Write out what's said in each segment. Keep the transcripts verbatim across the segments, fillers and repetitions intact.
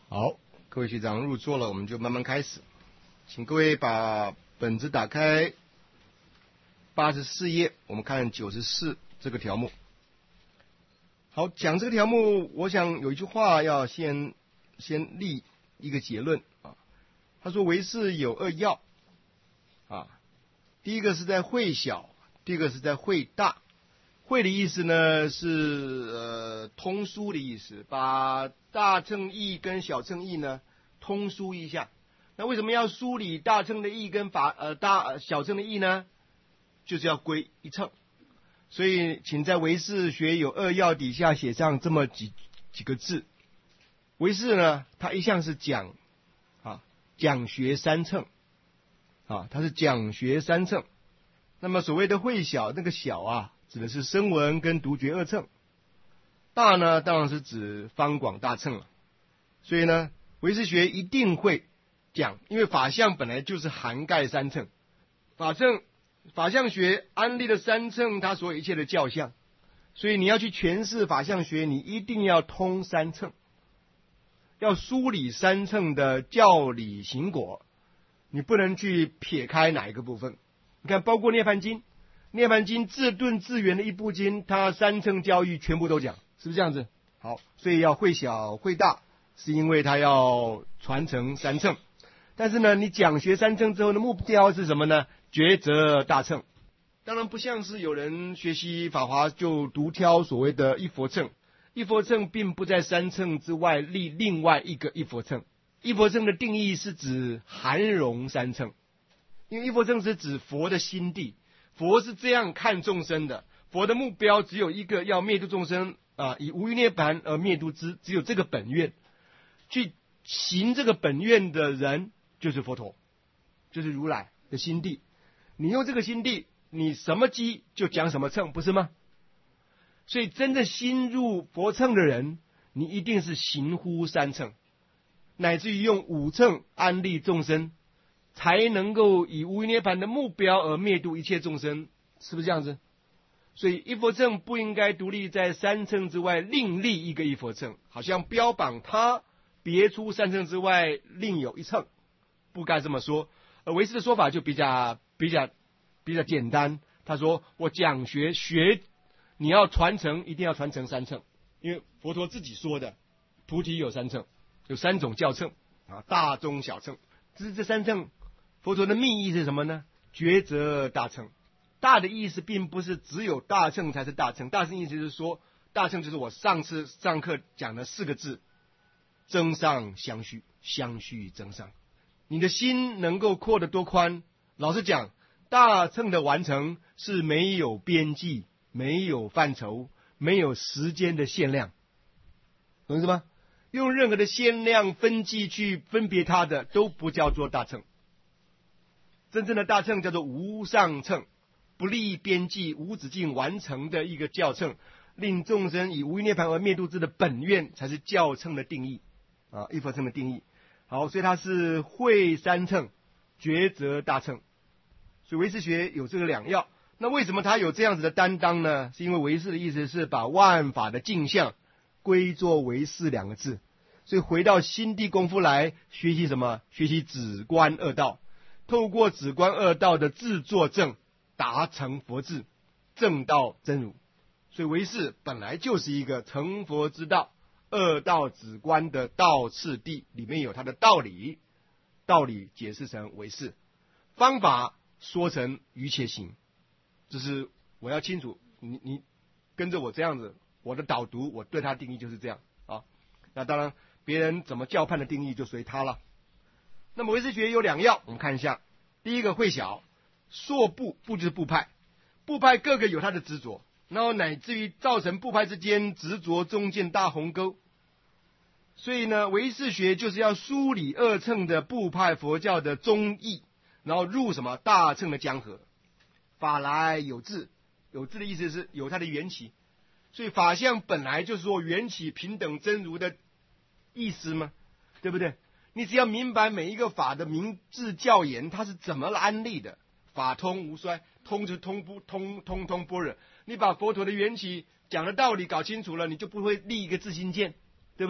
好，各位学长入座了，我们就慢慢开始。请各位把本子打开，八十四页，我们看九十四这个条目。好，讲这个条目，我想有一句话要先先立一个结论啊。他说唯识有二要啊，第一个是在会小，第二个是在会大。会的意思呢是呃通疏的意思，把大乘义跟小乘义呢通疏一下。那为什么要梳理大乘的义跟法呃大呃小乘的义呢？就是要归一乘。所以请在唯识学有二要底下写上这么几几个字。唯识呢，它一向是讲啊讲学三乘啊，它是讲学三乘。那么所谓的会小，那个小啊指的是声闻跟独觉二乘，大呢当然是指方广大乘了。所以呢，唯识学一定会讲，因为法相本来就是涵盖三乘，法乘法相学安立了三乘，它所有一切的教相，所以你要去诠释法相学，你一定要通三乘，要梳理三乘的教理行果，你不能去撇开哪一个部分。你看，包括涅槃经。涅槃经自顿自圆的一部经，它三乘教育全部都讲，是不是这样子？好，所以要会小会大，是因为它要传承三乘。但是呢，你讲学三乘之后的目标是什么呢？抉择大乘。当然不像是有人学习法华就独挑所谓的一佛乘，一佛乘并不在三乘之外立另外一个一佛乘。一佛乘的定义是指含容三乘，因为一佛乘是指佛的心地。佛是这样看众生的，佛的目标只有一个，要灭度众生啊，以无余涅槃而灭度之，只有这个本愿，去行这个本愿的人就是佛陀，就是如来的心地。你用这个心地，你什么机就讲什么乘，不是吗？所以真正心入佛乘的人，你一定是行乎三乘，乃至于用五乘安立众生，才能够以无余涅槃的目标而灭度一切众生，是不是这样子？所以一佛乘不应该独立在三乘之外另立一个一佛乘，好像标榜它别出三乘之外另有一乘，不该这么说。而唯识的说法就比较比较比较简单，他说我讲学学你要传承，一定要传承三乘，因为佛陀自己说的，菩提有三乘，有三种教乘啊，大中小乘。这是这三乘。佛陀的密意是什么呢？抉择大乘。大的意思并不是只有大乘才是大乘，大乘意思是说，大乘就是我上次上课讲的四个字：增上相续，相续增上。你的心能够扩得多宽？老实讲，大乘的完成是没有边际、没有范畴、没有时间的限量，懂意思吗？用任何的限量分际去分别它的，都不叫做大乘。真正的大乘叫做无上乘，不立边际、无止境完成的一个教乘，令众生以无余涅槃而灭度之的本愿，才是教乘的定义啊，一佛乘的定义。好，所以它是会三乘，抉择大乘。所以唯识学有这个两要。那为什么它有这样子的担当呢？是因为唯识的意思是把万法的镜像归作唯识两个字。所以回到心地功夫来学习什么？学习止观二道。透过止观二道的自作证，达成佛智，证道真如。所以唯识本来就是一个成佛之道，二道止观的道次第，里面有它的道理，道理解释成唯识，方法说成瑜伽行。这是我要清楚，你你跟着我这样子，我的导读，我对它定义就是这样啊。那当然，别人怎么教判的定义就随他了。那么唯识学有两要，我们看一下。第一个会小，硕部，部就是部派，部派各个有他的执着，然后乃至于造成部派之间执着中间大鸿沟。所以呢，唯识学就是要梳理二乘的部派佛教的宗义，然后入什么大乘的江河。法来有自，有自的意思是有它的缘起，所以法相本来就是说缘起平等真如的意思嘛，对不对？你只要明白每一个法的明智教言，它是怎么安立的，法通无衰，通就通不通通通般若。你把佛陀的缘起讲的道理搞清楚了，你就不会立一个自心见，对不对？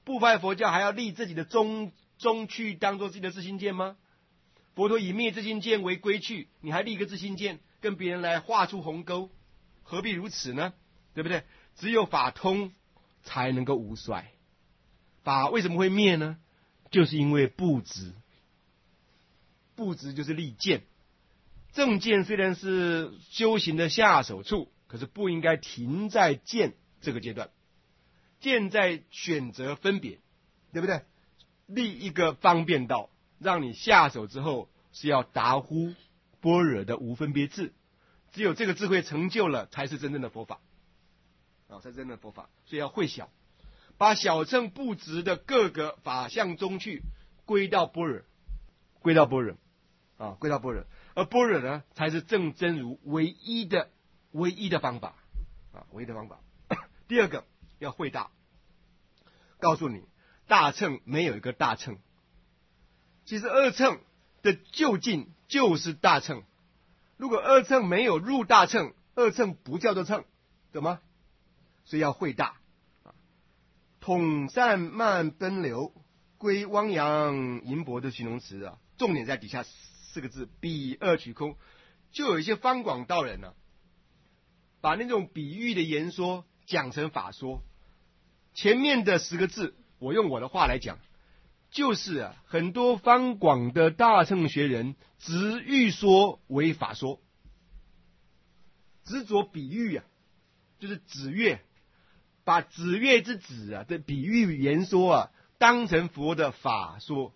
部派佛教还要立自己的宗宗趣当做自己的自心见吗？佛陀以灭自心见为归趣，你还立一个自心见，跟别人来画出鸿沟，何必如此呢？对不对？只有法通才能够无衰。法为什么会灭呢？就是因为不执。不执就是立见。正见虽然是修行的下手处，可是不应该停在见这个阶段。见在选择分别，对不对？立一个方便道，让你下手之后是要达乎般若的无分别智。只有这个智慧成就了，才是真正的佛法啊，才是真正的佛法。所以要会小，把小乘不执的各个法相中去归到般若，归到般若啊，归到般若。而般若呢，才是正真如唯一的唯一的方法啊，唯一的方法。第二个要会大，告诉你大乘没有一个大乘，其实二乘的究竟就是大乘。如果二乘没有入大乘，二乘不叫做乘，懂吗？所以要会大，统善慢奔流，归汪洋银博的形容词啊，重点在底下四个字：比二取空。就有一些方广道人呢、啊，把那种比喻的言说讲成法说。前面的十个字，我用我的话来讲，就是啊，很多方广的大乘学人执喻说为法说，执着比喻啊，就是指月，把指月之子啊的比喻言说啊，当成佛的法说。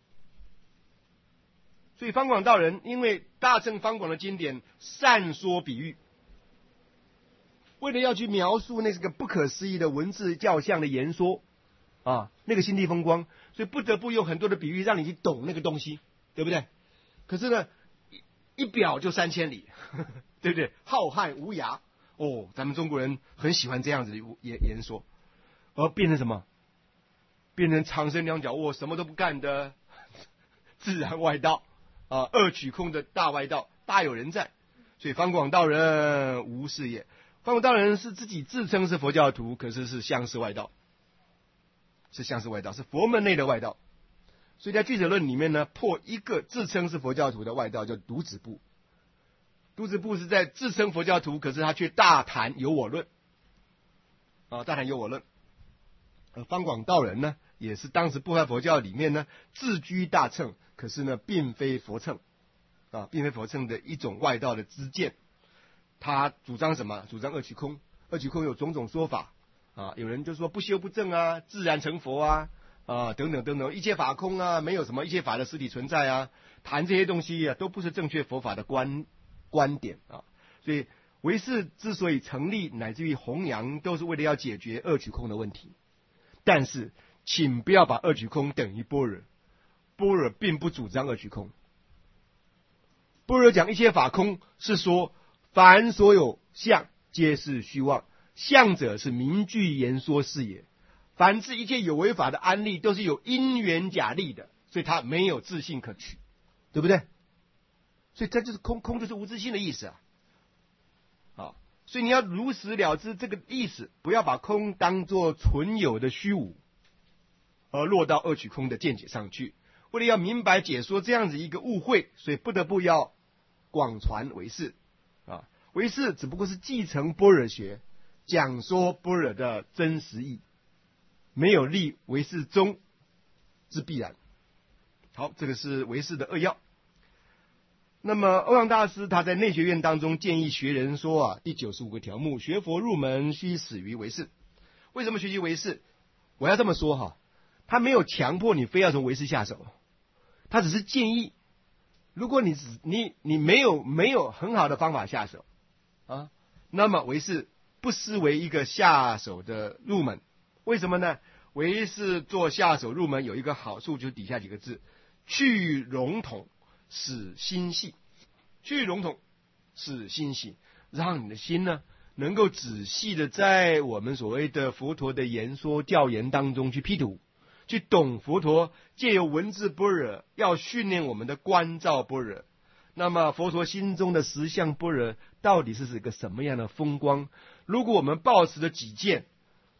所以方广道人因为大乘方广的经典善说比喻，为了要去描述那是个不可思议的文字教相的言说啊，那个心地风光，所以不得不用很多的比喻让你去懂那个东西，对不对？可是呢，一, 一表就三千里，呵呵，对不对？浩瀚无涯哦，咱们中国人很喜欢这样子的言言说，而变成什么？变成长生两脚卧，什么都不干的自然外道啊，二取空的大外道，大有人在。所以方广道人无是也。方广道人是自己自称是佛教徒，可是是相似外道，是相似外道，是佛门内的外道。所以在俱舍论里面呢，破一个自称是佛教徒的外道，叫独子部。独子部是在自称佛教徒，可是他却大谈有我论啊，大谈有我论。而方广道人呢，也是当时部派佛教里面呢自居大乘，可是呢并非佛乘啊，并非佛乘的一种外道的支见。他主张什么？主张二取空。二取空有种种说法啊，有人就说不修不正啊，自然成佛啊，啊等等等等，一切法空啊，没有什么一切法的实体存在啊，谈这些东西啊，都不是正确佛法的观观点啊。所以唯识之所以成立，乃至于弘扬，都是为了要解决二取空的问题。但是，请不要把二取空等于般若，般若并不主张二取空。般若讲一切法空，是说凡所有相，皆是虚妄，相者是名句言说是也。凡是一切有为法的安立，都是有因缘假立的，所以它没有自性可取，对不对？所以这就是空，空就是无自性的意思啊。好，所以你要如实了知这个意思，不要把空当作纯有的虚无，而落到二取空的见解上去。为了要明白解说这样子一个误会，所以不得不要广传唯识啊。唯识只不过是继承般若学，讲说般若的真实义，没有立唯识宗之必然。好，这个是唯识的扼要。那么欧阳大师他在内学院当中建议学人说啊，第九十五个条目，学佛入门须始于唯识。为什么学习唯识？我要这么说哈，他没有强迫你非要从唯识下手，他只是建议，如果你只你你没有没有很好的方法下手啊，那么唯识不失为一个下手的入门。为什么呢？唯识做下手入门有一个好处，就是底下几个字：去笼统，使心细。去笼统，使心细，让你的心呢能够仔细的在我们所谓的佛陀的言说教言当中去批读，去懂佛陀借由文字般若要训练我们的观照般若。那么佛陀心中的实相般若到底是一个什么样的风光？如果我们抱持的己见，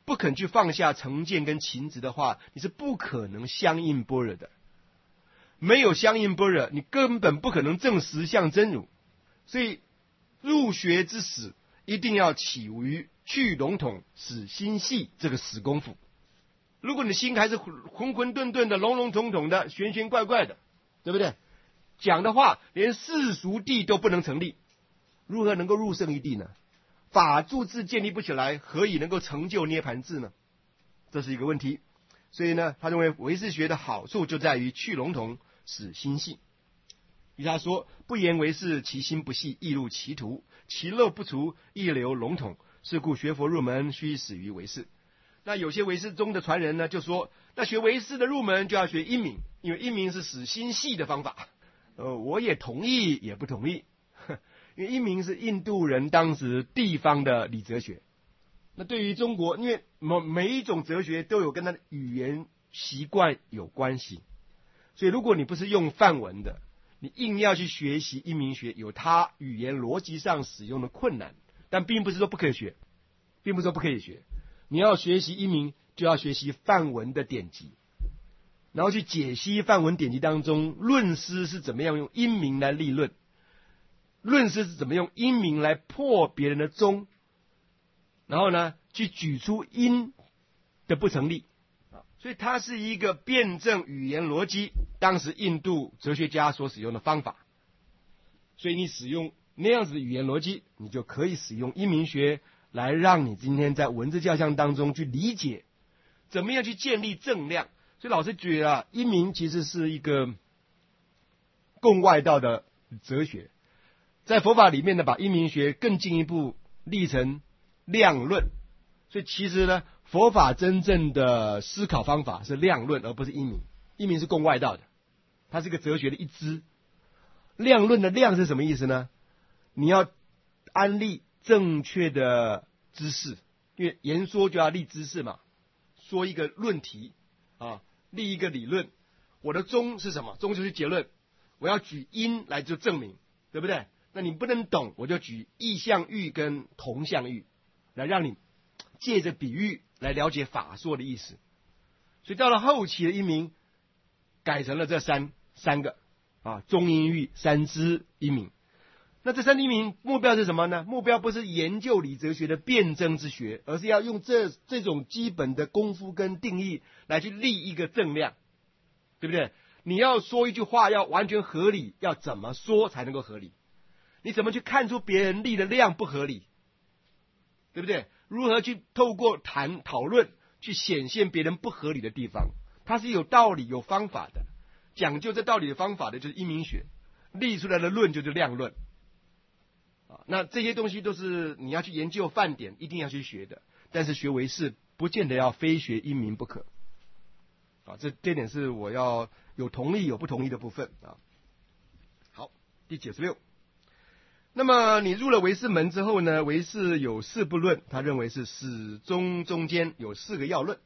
不肯去放下成见跟情执的话，你是不可能相应般若的。没有相应般若，你根本不可能证实相真如。所以入学之始，一定要起于去笼统使心细这个死功夫。如果你心还是混混沌沌的、笼笼统统的、玄玄怪怪的，对不对？讲的话连世俗谛都不能成立，如何能够入圣义谛呢？法住智建立不起来，何以能够成就涅盘智呢？这是一个问题。所以呢，他认为唯识学的好处就在于去笼统使心细。于是他说，不言唯识，其心不细，亦入其途，其漏不除，亦流笼统。是故学佛入门，须始于唯识。那有些唯识宗的传人呢，就说，那学唯识的入门就要学因明，因为因明是使心细的方法。呃，我也同意，也不同意。因为因明是印度人当时地方的理哲学。那对于中国，因为每每一种哲学都有跟他的语言习惯有关系，所以如果你不是用梵文的，你硬要去学习因明学，有它语言逻辑上使用的困难，但并不是说不可以学，并不是说不可以学。你要学习因明，就要学习梵文的典籍，然后去解析梵文典籍当中论师是怎么样用因明来立论，论师是怎么用因明来破别人的宗，然后呢去举出因的不成立。所以它是一个辩证语言逻辑，当时印度哲学家所使用的方法。所以你使用那样子的语言逻辑，你就可以使用因明学来让你今天在文字教象当中去理解怎么样去建立正量。所以老师觉得啊，因明其实是一个共外道的哲学，在佛法里面呢，把因明学更进一步立成量论。所以其实呢，佛法真正的思考方法是量论，而不是因明。因明是共外道的，它是个哲学的一支。量论的量是什么意思呢？你要安立正确的知识，因为言说就要立知识嘛，说一个论题啊，立一个理论。我的宗是什么？宗就是结论，我要举因来做证明，对不对？那你不能懂，我就举异象喻跟同象喻来让你借着比喻来了解法说的意思。所以到了后期的因明改成了这三三个啊，中因喻三支因明。那这三因明目标是什么呢？目标不是研究理哲学的辩证之学，而是要用这这种基本的功夫跟定义来去立一个正量，对不对？你要说一句话要完全合理，要怎么说才能够合理？你怎么去看出别人立的量不合理？对不对？如何去透过谈讨论去显现别人不合理的地方？它是有道理有方法的，讲究这道理的方法的就是因明学，立出来的论就是量论啊。那这些东西都是你要去研究梵典一定要去学的，但是学唯识不见得要非学因明不可啊。这这点是我要有同意有不同意的部分啊。好，第九十六。那么你入了唯识门之后呢，唯识有四部论，他认为是始终中间有四个要论。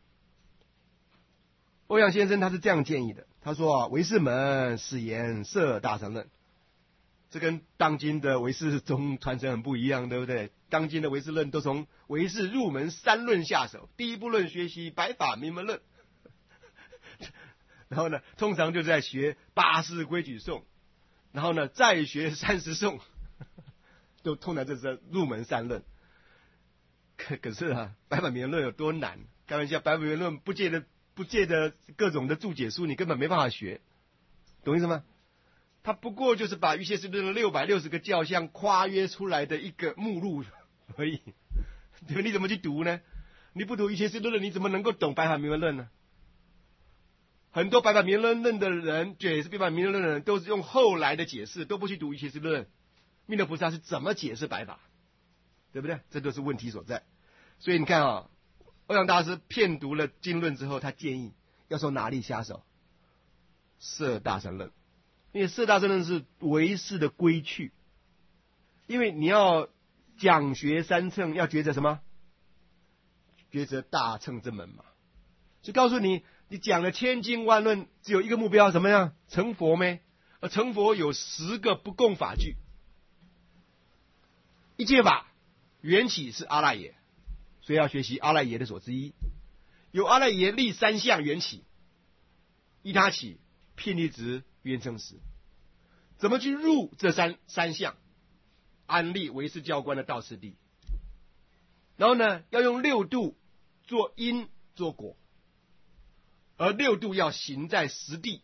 欧阳先生他是这样建议的，他说啊，唯识门是言摄大乘论，这跟当今的唯识宗传承很不一样，对不对？当今的唯识论都从唯识入门三论下手，第一部论学习百法明门论，然后呢，通常就在学八识规矩颂，然后呢再学三十颂。都通常这是入门三论，可可是啊，百法明门论有多难？开玩笑，百法明门论不借的不借的各种的注解书，你根本没办法学，懂意思吗？它不过就是把瑜伽师论的六百六十个教项夸约出来的一个目录而已，对吧？你怎么去读呢？你不读瑜伽师论，你怎么能够懂百法明门论呢？很多百法明门论的人，解释百法明门论的人，都是用后来的解释，都不去读瑜伽师论。弥勒菩萨是怎么解释百法，对不对？这都是问题所在。所以你看啊，欧阳大师遍读了经论之后，他建议要从哪里下手？摄大乘论，因为摄大乘论是唯识的归去。因为你要讲学三乘，要抉择什么？抉择大乘之门嘛。就告诉你，你讲了千经万论，只有一个目标，怎么样？成佛咩？而成佛有十个不共法句。一切法缘起是阿赖耶， 所以要学习阿赖耶的所知一。由阿赖耶立三相缘起，依他起，遍历值缘成实。怎么去入这三三相？安立唯识教官的道次第。然后呢，要用六度做因做果，而六度要行在实地。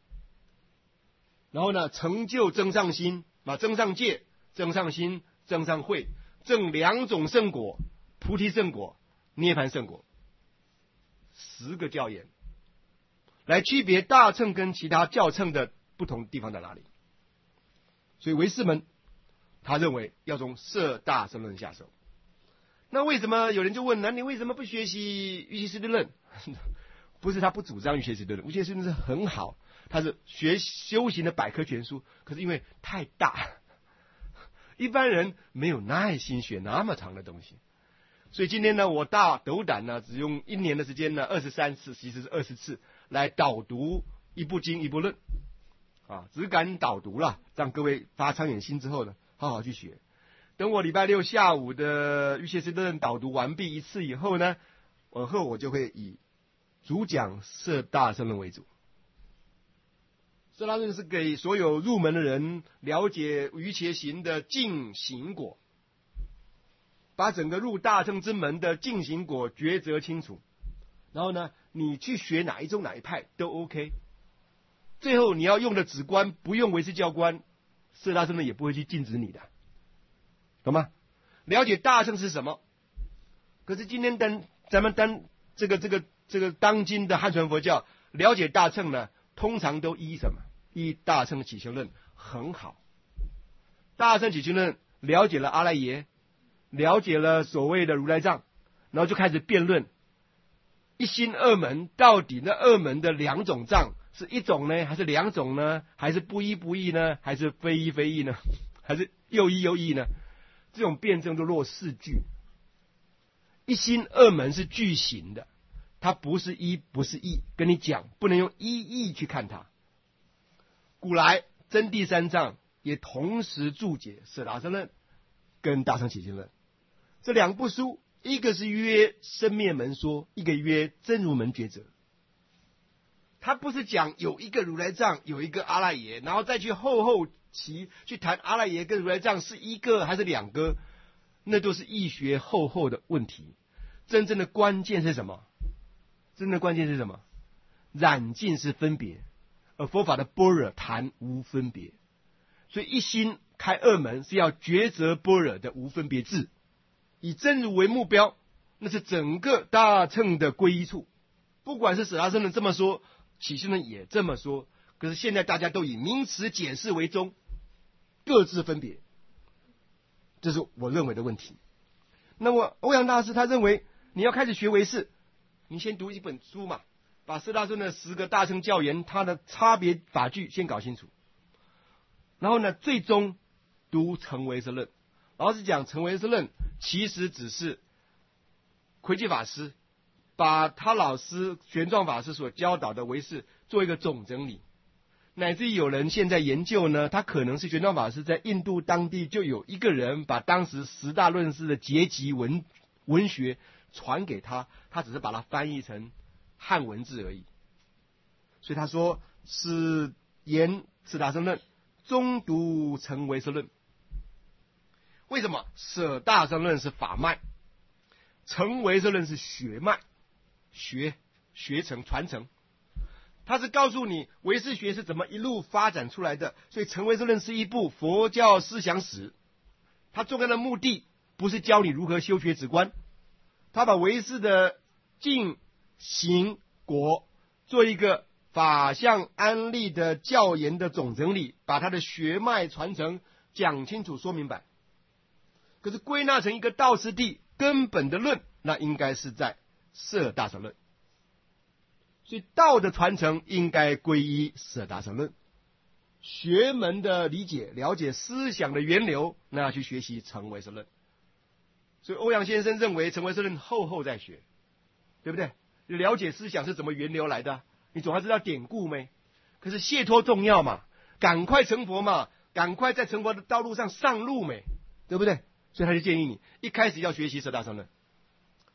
然后呢，成就增上心啊，增上戒、增上心、增上慧，证两种圣果：菩提圣果、涅槃圣果。十个教言来区别大乘跟其他教乘的不同地方在哪里。所以唯识门他认为要从摄大乘论下手。那为什么有人就问，那你为什么不学习瑜伽师地论？不是他不主张瑜伽师地论，瑜伽师地论是很好，他是学修行的百科全书，可是因为太大，一般人没有耐心学那么长的东西。所以今天呢，我大斗胆呢，只用一年的时间呢，二十三次，其实是二十次来导读一部经一部论，啊，只敢导读了，让各位发长远心之后呢，好好去学。等我礼拜六下午的瑜伽师地论导读完毕一次以后呢，往后我就会以主讲摄大乘论为主。摄大乘论是给所有入门的人了解瑜伽行的净行果。把整个入大乘之门的净行果抉择清楚，然后呢，你去学哪一宗哪一派都 OK。最后你要用的止观不用唯识教官，摄大乘论也不会去禁止你的，懂吗？了解大乘是什么？可是今天当咱们当这个这个这个当今的汉传佛教了解大乘呢，通常都依什么？依大乘起修论很好。大乘起修论了解了阿赖耶。了解了所谓的如来藏，然后就开始辩论一心二门，到底那二门的两种藏是一种呢，还是两种呢？还是不一不异呢？还是非一非异呢？还是又一又异呢？这种辩证都落四句。一心二门是句型的，它不是一不是异，跟你讲不能用一义去看它。古来真谛三藏也同时注解摄大乘论跟大乘起修论。这两部书，一个是约生灭门说，一个约真如门抉择。他不是讲有一个如来藏，有一个阿赖耶，然后再去后后期去谈阿赖耶跟如来藏是一个还是两个，那都是易学后后的问题。真正的关键是什么？真正的关键是什么？染净是分别，而佛法的般若谈无分别。所以一心开二门是要抉择般若的无分别智。以真如为目标，那是整个大乘的归依处。不管是舍大乘论这么说，起修论也这么说，可是现在大家都以名词解释为宗，各自分别，这是我认为的问题。那么欧阳大师他认为，你要开始学唯识，你先读一本书嘛，把摄大乘的十个大乘教言它的差别法句先搞清楚，然后呢，最终读成唯识论。老实讲，成唯识论其实只是魁济法师把他老师玄奘法师所教导的唯识做一个总整理，乃至于有人现在研究呢，他可能是玄奘法师在印度当地就有一个人把当时十大论师的结集文文学传给他，他只是把它翻译成汉文字而已。所以他说是言摄大乘论，中读成唯识论。为什么摄大乘论是法脉，成唯识论是学脉，学学成传承，它是告诉你唯识学是怎么一路发展出来的。所以成唯识论是一部佛教思想史，它重要的目的不是教你如何修学止观，它把唯识的净行果做一个法相安立的教言的总整理，把它的学脉传承讲清楚说明白。可是归纳成一个道次第根本的论，那应该是在摄大乘论。所以道的传承应该归依摄大乘论，学门的理解了解思想的源流，那要去学习成唯识论。所以欧阳先生认为成唯识论后后再学，对不对？了解思想是怎么源流来的，你总要知道典故没？可是解脱重要嘛，赶快成佛嘛，赶快在成佛的道路上上路没，对不对？所以他就建议你一开始要学习摄大乘论，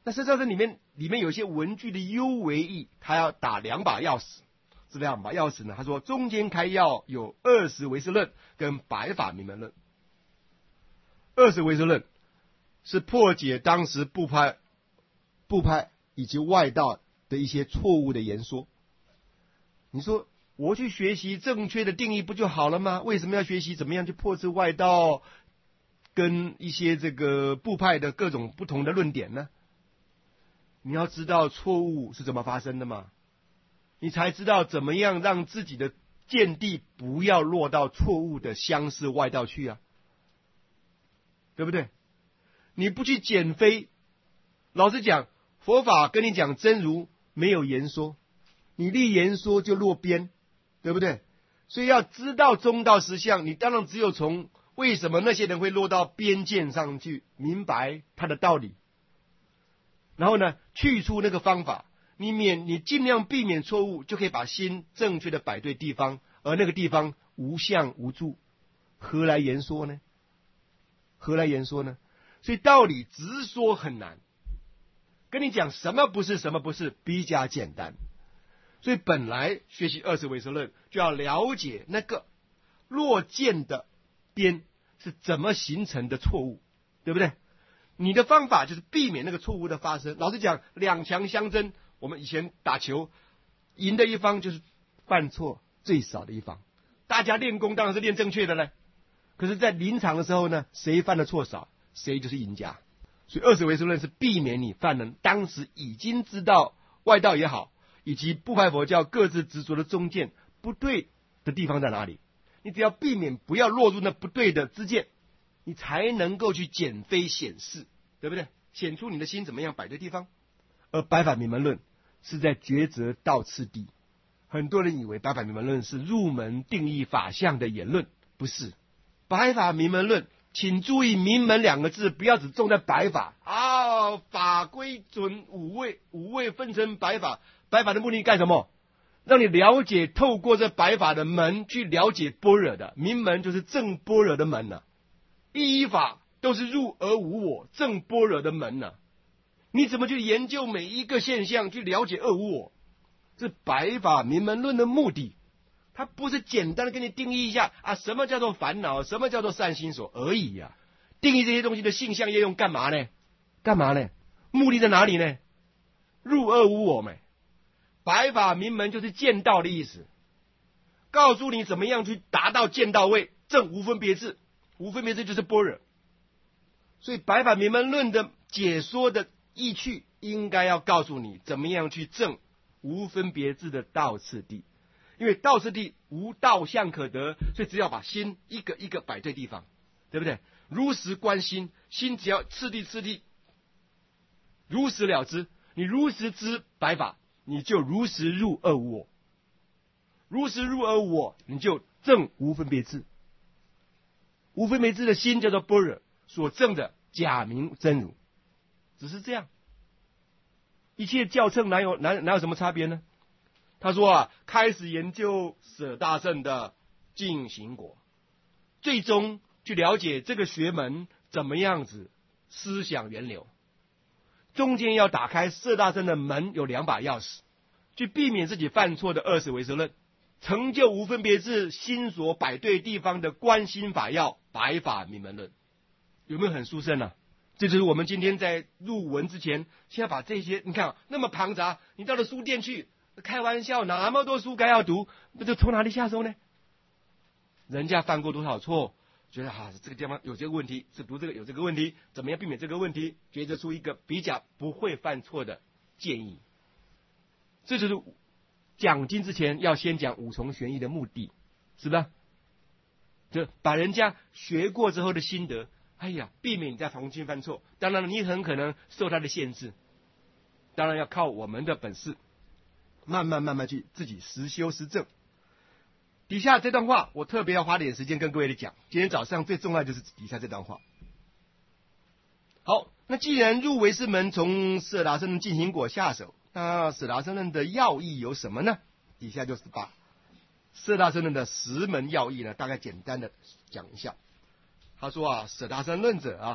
那色大圣里面里面有一些文句的优为义，他要打两把钥匙。这两把钥匙呢，他说中间开钥有二十唯识论跟百法明门论。二十唯识论是破解当时部派、部派以及外道的一些错误的言说。你说我去学习正确的定义不就好了吗？为什么要学习怎么样去破斥外道跟一些这个部派的各种不同的论点呢？你要知道错误是怎么发生的嘛，你才知道怎么样让自己的见地不要落到错误的相似外道去啊，对不对？你不去减非，老实讲，佛法跟你讲真如没有言说，你立言说就落边，对不对？所以要知道中道实相，你当然只有从为什么那些人会落到边界上去，明白他的道理，然后呢，去除那个方法，你免你尽量避免错误，就可以把心正确的摆对地方，而那个地方无相无住，何来言说呢？何来言说呢？所以道理直说很难，跟你讲什么不是什么不是比较简单。所以本来学习二十唯识论就要了解那个落见的边是怎么形成的错误，对不对？你的方法就是避免那个错误的发生。老实讲，两强相争，我们以前打球，赢的一方就是犯错最少的一方。大家练功当然是练正确的嘞，可是在临场的时候呢，谁犯的错少，谁就是赢家。所以二十唯识论是避免你犯了当时已经知道外道也好，以及部派佛教各自执着的中见不对的地方在哪里，你只要避免不要落入那不对的知见，你才能够去减非显示，对不对？显出你的心怎么样摆对地方。而百法明门论是在抉择道次第，很多人以为百法明门论是入门定义法相的言论，不是。百法明门论，请注意明门两个字不要只重在百法啊，法归准五位，五位分成百法，百法的目的干什么？让你了解，透过这百法的门去了解般若的明门，就是正般若的门呢、啊。一一法都是入而无我，正般若的门呢、啊。你怎么去研究每一个现象，去了解二无我？这百法明门论的目的，它不是简单的给你定义一下啊，什么叫做烦恼，什么叫做善心所而已呀、啊。定义这些东西的性相业用干嘛呢？干嘛呢？目的在哪里呢？入二无我嘛。百法明门就是见道的意思，告诉你怎么样去达到见道位，正无分别智，无分别智就是般若。所以百法明门论的解说的意趣，应该要告诉你怎么样去证无分别智的道次第。因为道次第无道相可得，所以只要把心一个一个摆对地方，对不对？如实观心，心只要次第次第如实了知，你如实知百法，你就如实入二无我，如实入二无我，你就证无分别智。无分别智的心叫做般若，所证的假名真如，只是这样。一切教称哪有哪哪有什么差别呢？他说啊，开始研究舍大乘的净行果，最终去了解这个学门怎么样子思想源流。中间要打开舍大乘的门有两把钥匙，去避免自己犯错的二十唯识论，成就无分别智心所摆对地方的观心法要百法明门论。有没有很殊胜呢、啊？这就是我们今天在入文之前，先要把这些，你看、啊、那么庞杂，你到了书店去，开玩笑，那么多书该要读，那就从哪里下手呢？人家犯过多少错，觉得啊这个地方有这个问题，是读这个有这个问题，怎么样避免这个问题，抉择出一个比较不会犯错的建议。这就是讲经之前要先讲五重玄义的目的，是吧？就把人家学过之后的心得，哎呀，避免你再重新犯错。当然了，你很可能受他的限制，当然要靠我们的本事，慢慢慢慢去自己实修实证。底下这段话我特别要花点时间跟各位来讲，今天早上最重要就是底下这段话。好，那既然入唯识门从舍大乘净行果下手，那舍大乘论的要义有什么呢？底下就是把舍大乘论的十门要义呢，大概简单的讲一下。他说啊，舍大乘论者啊，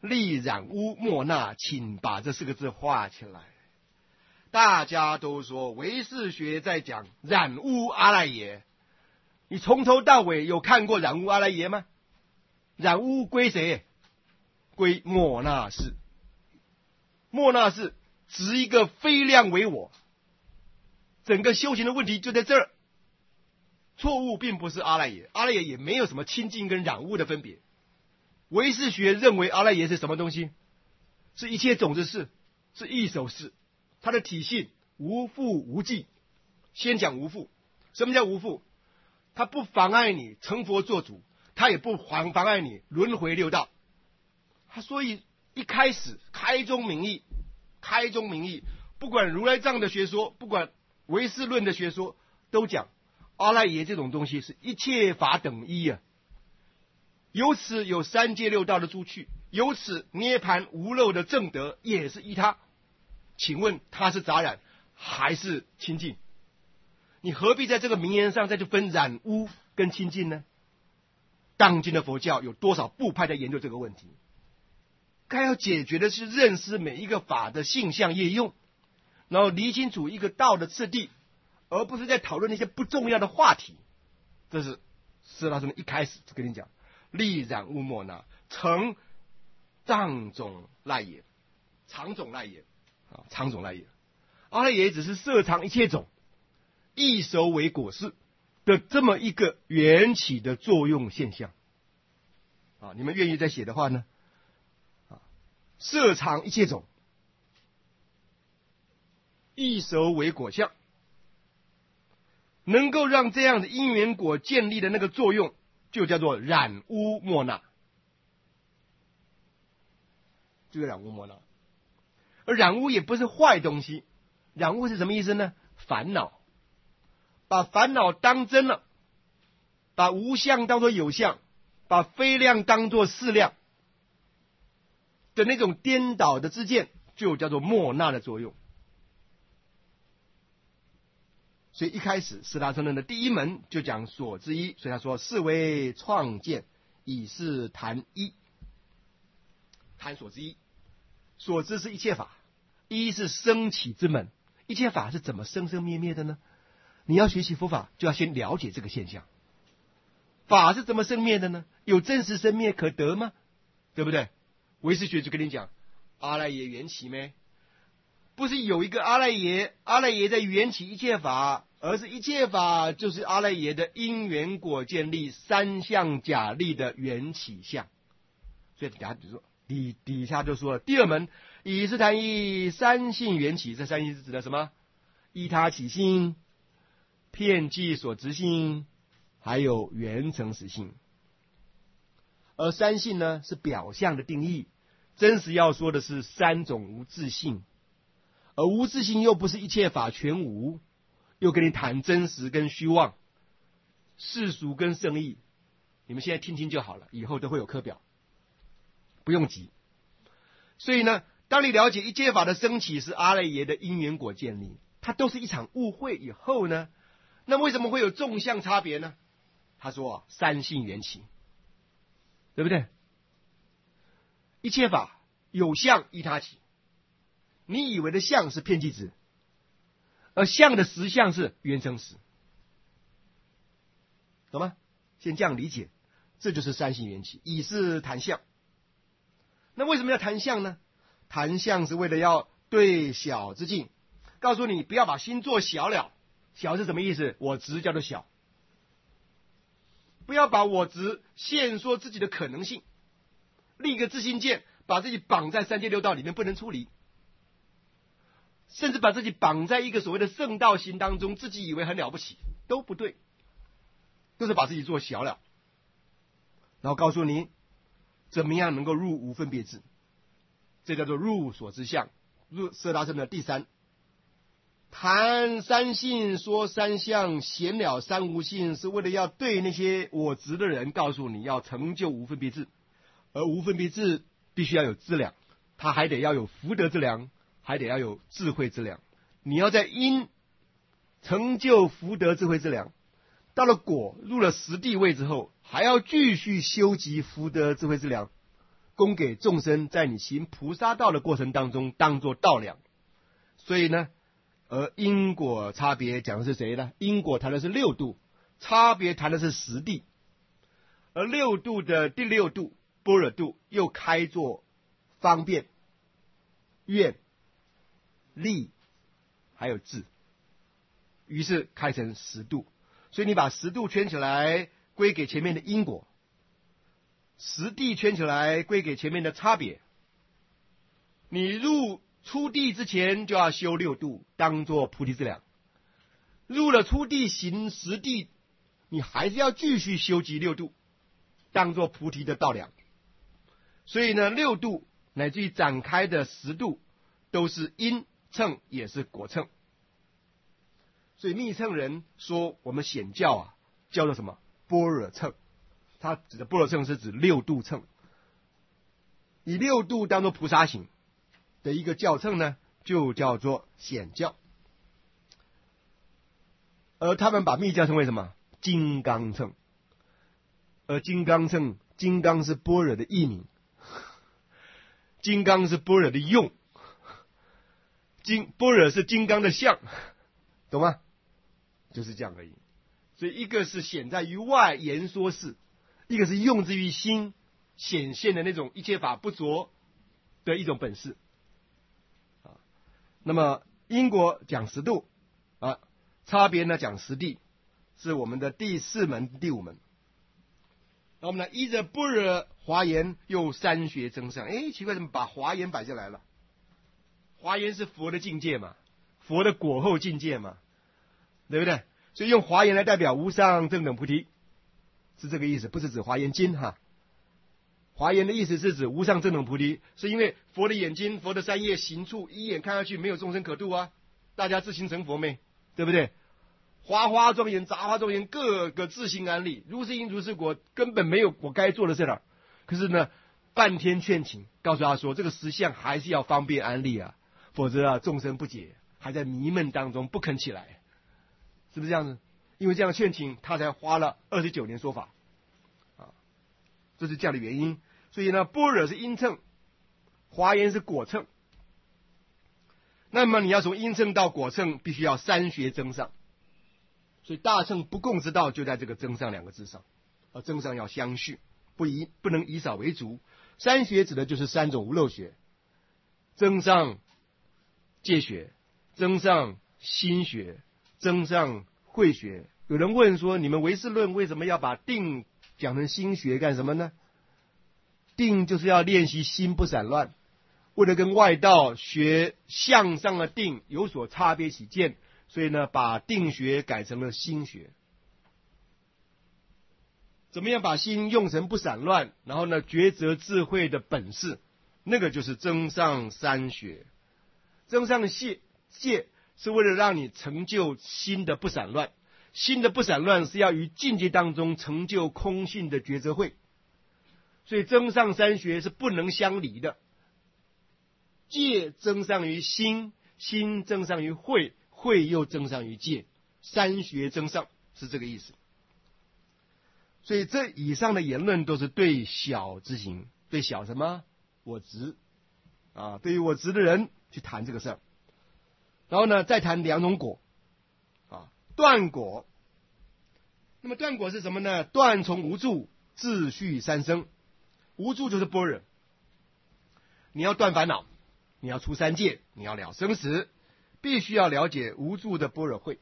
立染污莫那，请把这四个字画起来。大家都说唯识学在讲染污阿赖耶，你从头到尾有看过染污阿赖耶吗？染污归谁？归莫那识。莫那识执一个非量为我，整个修行的问题就在这儿。错误并不是阿赖耶，阿赖耶也没有什么清净跟染污的分别。唯识学认为阿赖耶是什么东西？是一切种子识，是一手识，它的体性无复无记。先讲无复，什么叫无复？它不妨碍你成佛做主，它也不妨妨碍你轮回六道。它所以一开始开宗明义，开宗明义，不管如来藏的学说，不管唯识论的学说，都讲阿赖耶这种东西是一切法等一啊。由此有三界六道的诸趣，由此涅盘无漏的正德也是依他。请问他是杂染还是清净？你何必在这个名言上再去分染污跟清净呢？当今的佛教有多少部派在研究这个问题？该要解决的是认识每一个法的性相业用，然后理清楚一个道的次第，而不是在讨论那些不重要的话题。这是释大圣一开始就跟你讲，立染污莫那，成藏种赖耶，常种赖耶啊，常种赖耶。阿赖耶只是摄藏一切种，一熟为果实的这么一个缘起的作用现象啊。你们愿意再写的话呢？啊，摄藏一切种，一熟为果相，能够让这样的因缘果建立的那个作用，就叫做染污莫那，这个染污莫那。而染污也不是坏东西，染污是什么意思呢？烦恼，把烦恼当真了，把无相当作有相，把非量当作是量的那种颠倒的知见，就叫做莫那的作用。所以一开始释大乘论的第一门就讲所知一，所以他说是为创见，以是谈一，谈所知一。所知是一切法，一是生起之门。一切法是怎么生生灭灭的呢？你要学习佛法，就要先了解这个现象。法是怎么生灭的呢？有真实生灭可得吗？对不对？唯识学就跟你讲，阿赖耶缘起咩？不是有一个阿赖耶，阿赖耶在缘起一切法，而是一切法就是阿赖耶的因缘果建立三相假立的缘起相。所以底下就说底底下就说了，第二门以是谈一三性缘起，这三性是指的什么？依他起性、遍计所执性，还有缘成实性。而三性呢，是表象的定义，真实要说的是三种无自性。而无自性又不是一切法全无，又跟你谈真实跟虚妄、世俗跟圣意。你们现在听听就好了，以后都会有课表，不用急。所以呢，当你了解一切法的升起是阿赖耶的因缘果建立，它都是一场误会以后呢，那为什么会有纵向差别呢？他说啊，三性缘起，对不对？一切法有相依他起，你以为的相是遍计执，而相的实相是缘成实，懂吗？先这样理解，这就是三性缘起，以是谈相。那为什么要谈相呢？谈相是为了要对小之境，告诉你不要把心做小了。小是什么意思？我执叫做小，不要把我执限缩自己的可能性，立个自信见，把自己绑在三界六道里面不能出离，甚至把自己绑在一个所谓的圣道行当中，自己以为很了不起，都不对，都是把自己做小了。然后告诉你怎么样能够入无分别智，这叫做入所知相。入释大乘的第三，谈三性说三相，显了三无性，是为了要对那些我执的人告诉你要成就无分别智。而无分别智必须要有资粮，它还得要有福德之粮，还得要有智慧之粮。你要在因成就福德智慧之粮，到了果入了实地位之后，还要继续修集福德智慧之粮， 供给众生，在你行菩萨道的过程当中当作道量。所以呢，而因果差别讲的是谁呢？因果谈的是六度，差别谈的是十地。而六度的第六度般若度又开作方便、愿、力还有智，于是开成十度。所以你把十度圈起来归给前面的因果，十地圈起来归给前面的差别。你入初地之前就要修六度，当作菩提资粮。入了初地行十地，你还是要继续修集六度，当作菩提的道粮。所以呢，六度乃至于展开的十度都是因乘，也是果乘。所以密乘人说我们显教啊，叫做什么？般若乘。他指的般若乘是指六度乘，以六度当作菩萨行的一个教乘呢，就叫做显教。而他们把密教称为什么？金刚乘。而金刚乘，金刚是般若的译名，金刚是般若的用，金般若是金刚的相，懂吗？就是这样而已。所以一个是显在于外言说事，一个是用之于心显现的那种一切法不着的一种本事。啊，那么因果讲十度啊，差别呢讲十地，是我们的第四门第五门。那我们呢，依着般若华严又三学增上。哎，奇怪，怎么把华严摆下来了？华严是佛的境界嘛，佛的果后境界嘛，对不对？所以用华严来代表无上正等菩提，是这个意思，不是指华严经哈。华严的意思是指无上正等菩提，是因为佛的眼睛、佛的三业行处，一眼看下去没有众生可度啊，大家自行成佛没？对不对？花花庄严、杂花庄严，各个自行安立，如是因如是果，根本没有我该做的事了。可是呢，半天劝请，告诉他说，这个实相还是要方便安立啊，否则啊，众生不解，还在迷闷当中不肯起来，是不是这样子？因为这样劝请，他才花了二十九年说法，啊，这是这样的原因。所以呢，般若是因乘，华严是果乘。那么你要从因乘到果乘，必须要三学增上。所以大乘不共之道就在这个增上两个字上，而增上要相续，不以不能以少为主。三学指的就是三种无漏学，增上戒学、增上心学、增上慧学。有人问说，你们唯识论为什么要把定讲成心学干什么呢？定就是要练习心不散乱，为了跟外道学向上的定有所差别起见，所以呢，把定学改成了心学。怎么样把心用成不散乱，然后呢，抉择智慧的本事，那个就是增上三学。增上戒戒是为了让你成就心的不散乱，心的不散乱是要于境界当中成就空性的抉择慧。所以增上三学是不能相离的，戒增上于心，心增上于慧，慧又增上于戒，三学增上是这个意思。所以这以上的言论都是对小之行，对小什么？我执啊，对于我执的人去谈这个事儿。然后呢，再谈两种果啊，断果。那么断果是什么呢？断从无住，自续三生。无住就是般若，你要断烦恼，你要出三界，你要了生死，必须要了解无住的般若慧。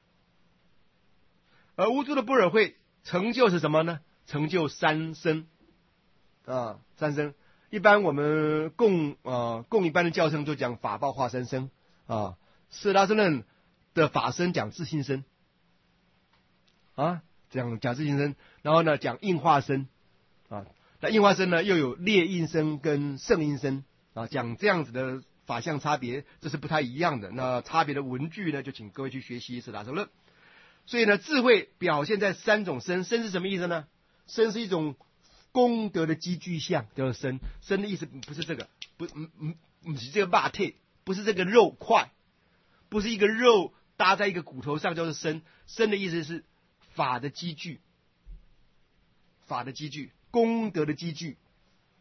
而无住的般若慧成就是什么呢？成就三生啊，三生。一般我们共啊共一般的教程就讲法报化三生啊，释大圣论的法身讲自性身啊，讲讲自性身，然后呢讲应化身啊。那应化身呢，又有劣应身跟胜应身啊，讲这样子的法相差别，这是不太一样的。那差别的文句呢，就请各位去学习《四大乘论》。所以呢，智慧表现在三种身，身是什么意思呢？身是一种功德的积聚相，叫做身。身的意思不是这个，不，嗯嗯，不是这个肉体，不是这个肉块，不是一个肉搭在一个骨头上，叫做身。身的意思是法的积聚，法的积聚。功德的积聚，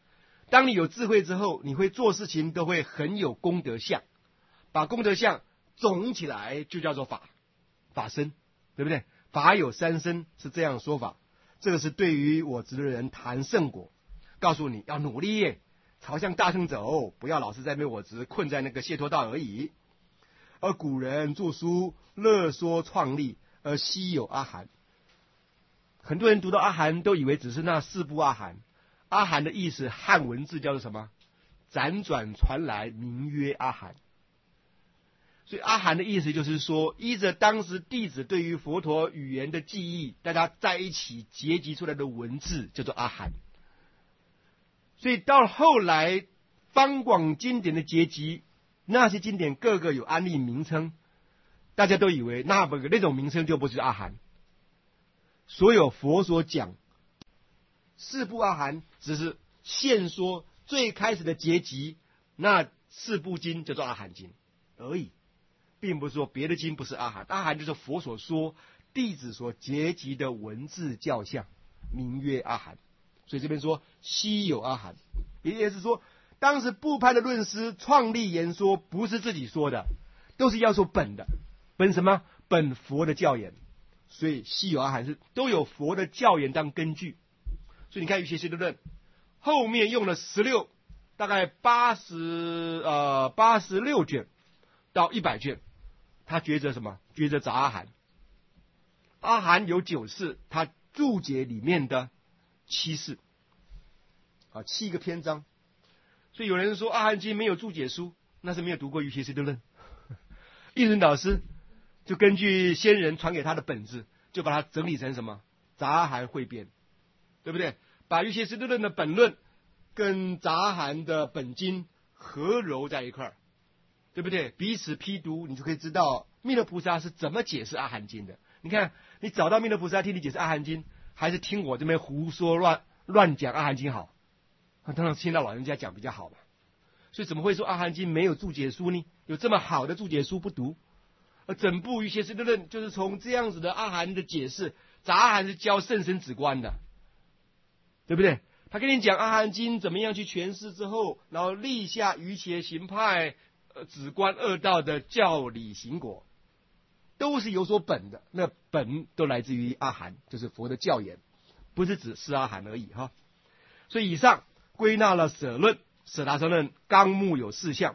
当你有智慧之后，你会做事情都会很有功德相，把功德相总起来就叫做法，法身，对不对？法有三身是这样说法。这个是对于我执的人谈圣果，告诉你要努力耶，朝向大圣走，不要老是在被我执困在那个解脱道而已。而古人著书乐说创立，而稀有阿含。很多人读到阿含都以为只是那四部阿含，阿含的意思汉文字叫做什么？辗转传来，名曰阿含。所以阿含的意思就是说，依着当时弟子对于佛陀语言的记忆，大家在一起结集出来的文字叫做阿含。所以到后来方广经典的结集，那些经典各个有安立名称，大家都以为那个那种名称就不是阿含。所有佛所讲四部阿含，只是现说最开始的结集，那四部经叫做阿含经而已，并不是说别的经不是阿含。阿含就是佛所说弟子所结集的文字教相，名曰阿含。所以这边说稀有阿含，也就是说当时部派的论师创立言说不是自己说的，都是要说本的，本什么？本佛的教言。所以稀有阿含是都有佛的教言当根据。所以你看《瑜伽师地论》后面用了十六，大概八十呃八十六卷到一百卷，他抉择什么？抉择杂阿含。阿含有九世，他注解里面的七世啊，七个篇章。所以有人说阿含经没有注解书，那是没有读过《瑜伽师地论》。印顺导师就根据先人传给他的本子，就把它整理成什么？杂阿含汇编，对不对？把《瑜伽师地论》的本论跟杂阿含的本经合揉在一块儿，对不对？彼此批读，你就可以知道弥勒菩萨是怎么解释阿含经的。你看，你找到弥勒菩萨听你解释阿含经，还是听我这边胡说乱乱讲阿含经好？当然听到老人家讲比较好嘛。所以怎么会说阿含经没有注解书呢？有这么好的注解书不读？而整部《瑜伽师地论》就是从这样子的阿含的解释，杂阿含是教甚深止观的，对不对？他跟你讲阿含经怎么样去诠释之后，然后立下瑜伽行派、呃止观二道的教理行果，都是有所本的。那本都来自于阿含，就是佛的教言，不是指四阿含而已哈。所以以上归纳了舍论、舍大乘论纲目有四项。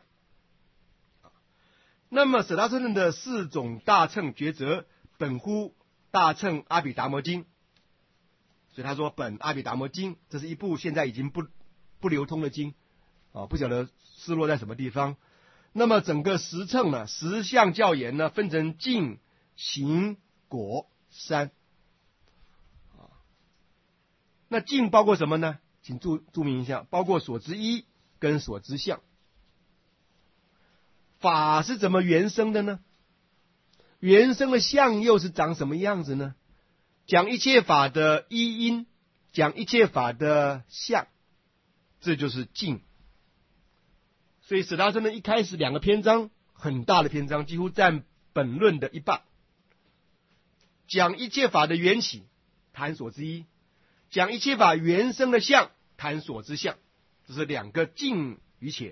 那么舍大乘论的四种大乘抉择，本乎大乘阿毗达摩经。所以他说本阿毗达摩经，这是一部现在已经不不流通的经啊，不晓得失落在什么地方。那么整个十乘呢，十项教言呢，分成净、行、果三啊。那净包括什么呢？请注注明一下，包括所知一跟所知相。法是怎么原生的呢？原生的相又是长什么样子呢？讲一切法的一因，讲一切法的相，这就是净。所以舍大乘论一开始两个篇章，很大的篇章，几乎占本论的一半。讲一切法的缘起，谈所知一；讲一切法原生的相，谈所知相。这是两个净与且。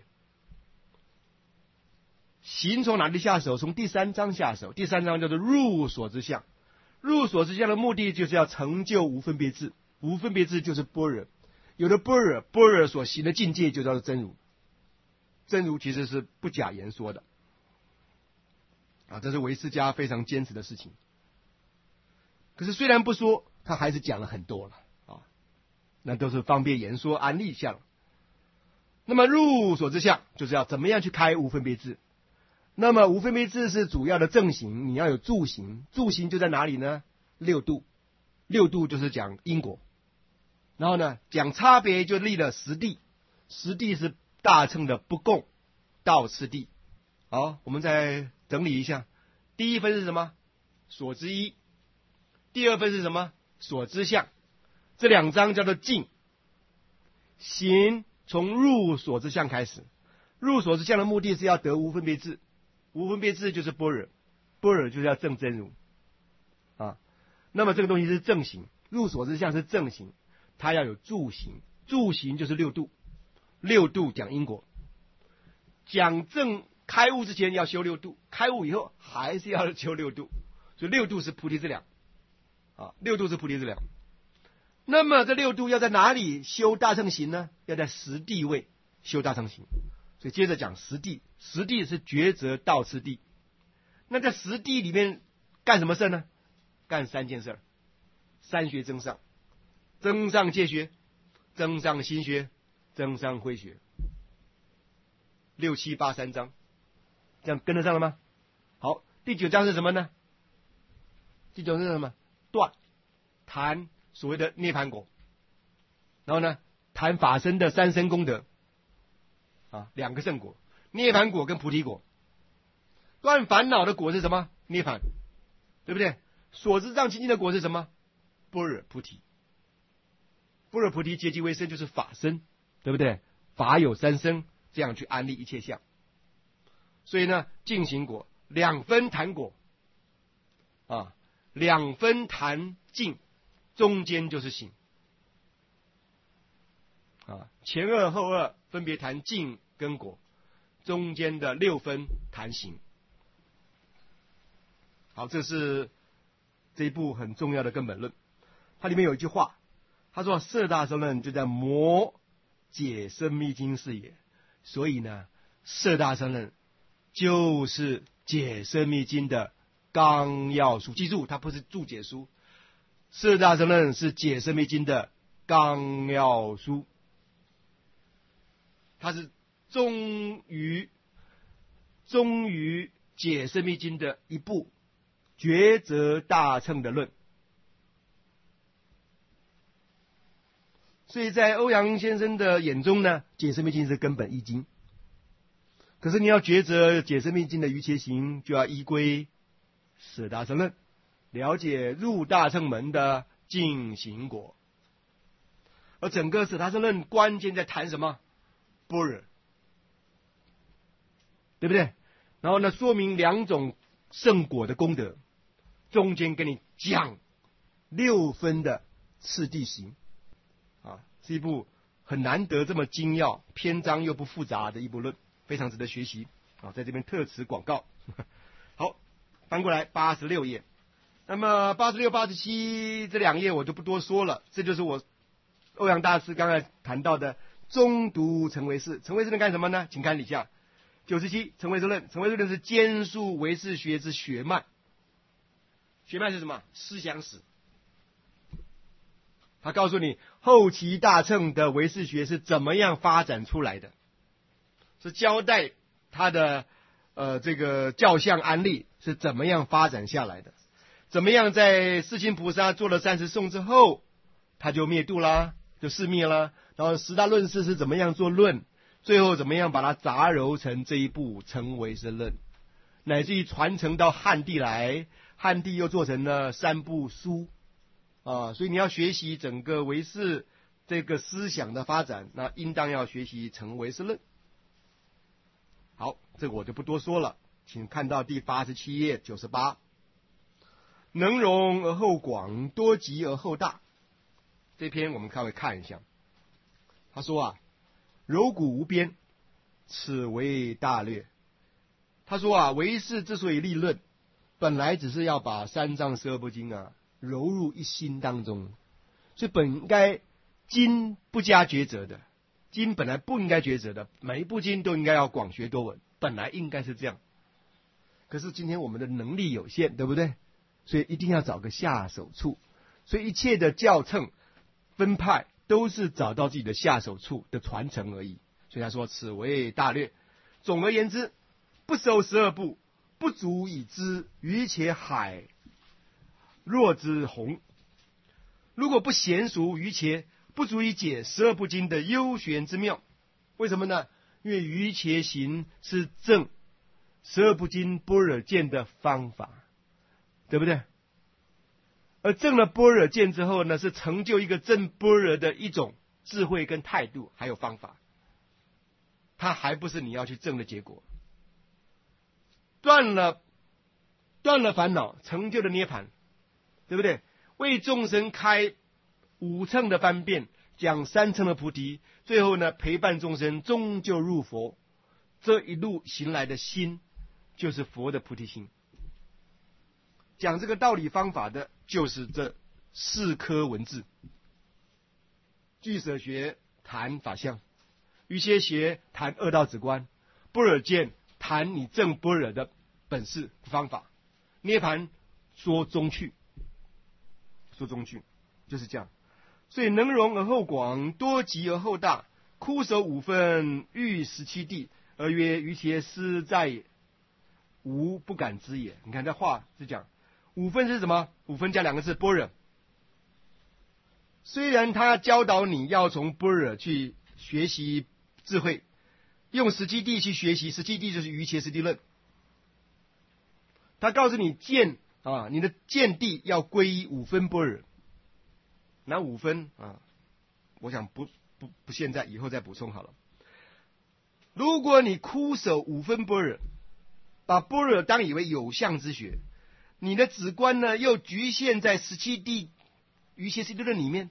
行从哪里下手？从第三章下手。第三章叫做入所知相。入所知相的目的就是要成就无分别智。无分别智就是般若。有了般若，般若所行的境界就叫做真如。真如其实是不假言说的啊，这是唯识家非常坚持的事情。可是虽然不说，他还是讲了很多了啊，那都是方便言说安立相。那么入所知相就是要怎么样去开无分别智。那么无分别智是主要的正行，你要有助行。助行就在哪里呢？六度。六度就是讲因果。然后呢，讲差别就立了十地。十地是大乘的不共道次第。好，我们再整理一下。第一分是什么？所知一。第二分是什么？所知相。这两章叫做净。行从入所知相开始。入所知相的目的是要得无分别智。无分别智就是般若，般若就是要证真如啊。那么这个东西是正行，入所知相是正行，它要有助行，助行就是六度。 六度讲因果，讲正开悟之前要修六度，开悟以后还是要修六度，所以六度是菩提之粮啊，六度是菩提之粮。那么这六度要在哪里修大乘行呢？要在十地位修大乘行。所以接着讲十地，十地是抉择道次第。那在十地里面干什么事呢？干三件事：三学增上，增上戒学，增上心学，增上慧学。六七八三章，这样跟得上了吗？好，第九章是什么呢？第九章是什么？断，谈所谓的涅槃果，然后呢，谈法身的三身功德，啊，两个圣果，涅槃果跟菩提果。断烦恼的果是什么？涅槃，对不对？所知障清净的果是什么？般若菩提。般若菩提结集为身就是法身，对不对？法有三身，这样去安立一切相。所以呢，净行果两分谈果，啊，两分谈净，中间就是行，啊，前二后二分别谈净跟果，中间的六分谈行。好，这是这一部很重要的根本论。它里面有一句话，他说摄大僧论就在磨解深密经是也，所以呢，摄大僧论就是解深密经的纲要书。记住，它不是注解书，摄大僧论是解深密经的纲要书，它是忠于忠于解深密经的一部抉择大乘的论。所以在欧阳先生的眼中呢，解深密经是根本一经。可是你要抉择解深密经的瑜伽行，就要依归摄大乘论，了解入大乘门的净行果。而整个摄大乘论关键在谈什么？般若，对不对？然后呢，说明两种圣果的功德，中间跟你讲六分的次第行，啊，是一部很难得这么精要、篇章又不复杂的一部论，非常值得学习啊！在这边特此广告。好，翻过来八十六页，那么八十六、八十七这两页我就不多说了，这就是我欧阳大师刚才谈到的中读成唯识。成唯识论干什么呢？请看底下九十七成唯识论。成唯识论是兼述唯识学之学脉。学脉是什么？思想史。他告诉你后期大乘的唯识学是怎么样发展出来的，是交代他的呃这个教相安立是怎么样发展下来的，怎么样在世亲菩萨做了三十颂之后，他就灭度啦，就世灭啦。然后十大论士是怎么样做论，最后怎么样把它杂糅成这一部成唯识论，乃至于传承到汉地来，汉地又做成了三部书。啊，所以你要学习整个唯识这个思想的发展，那应当要学习成唯识论。好，这个我就不多说了，请看到第八十七页九十八，能容而后广，多集而后大。这篇我们稍微看一下，他说啊，柔骨无边，此为大略。他说啊，唯识之所以立论，本来只是要把三藏十二部经啊揉入一心当中，所以本应该经不加抉择的，经本来不应该抉择的，每一部经都应该要广学多闻，本来应该是这样。可是今天我们的能力有限，对不对？所以一定要找个下手处，所以一切的教乘分派都是找到自己的下手处的传承而已。所以他说此为大略。总而言之，不守十二部，不足以知鱼且海若之宏。如果不娴熟于且，不足以解十二部经的幽玄之妙。为什么呢？因为于且行是证十二部经般若见的方法，对不对？而证了般若见之后呢，是成就一个证般若的一种智慧跟态度，还有方法。它还不是你要去证的结果。断了断了烦恼，成就了涅槃，对不对？为众生开五乘的方便， 讲三乘的菩提，最后呢陪伴众生终究入佛。这一路行来的心，就是佛的菩提心。讲这个道理方法的，就是这四科文字。俱舍学谈法相，瑜伽学谈二道止观，般若见谈你证般若的本事方法，涅盘说中去，说中去就是这样。所以能容而后广，多集而后大，枯守五分，喻十七地，而曰瑜伽师在也，无不敢知也。你看这话是讲五分是什么？五分加两个字般若。虽然他教导你要从般若去学习智慧，用十七地去学习，十七地就是瑜伽师地论。他告诉你见啊，你的见地要皈依五分般若。那五分啊，我想不不不现在，以后再补充好了。如果你枯守五分般若，把般若当以为有相之学，你的止观呢又局限在十七地瑜伽师地论里面，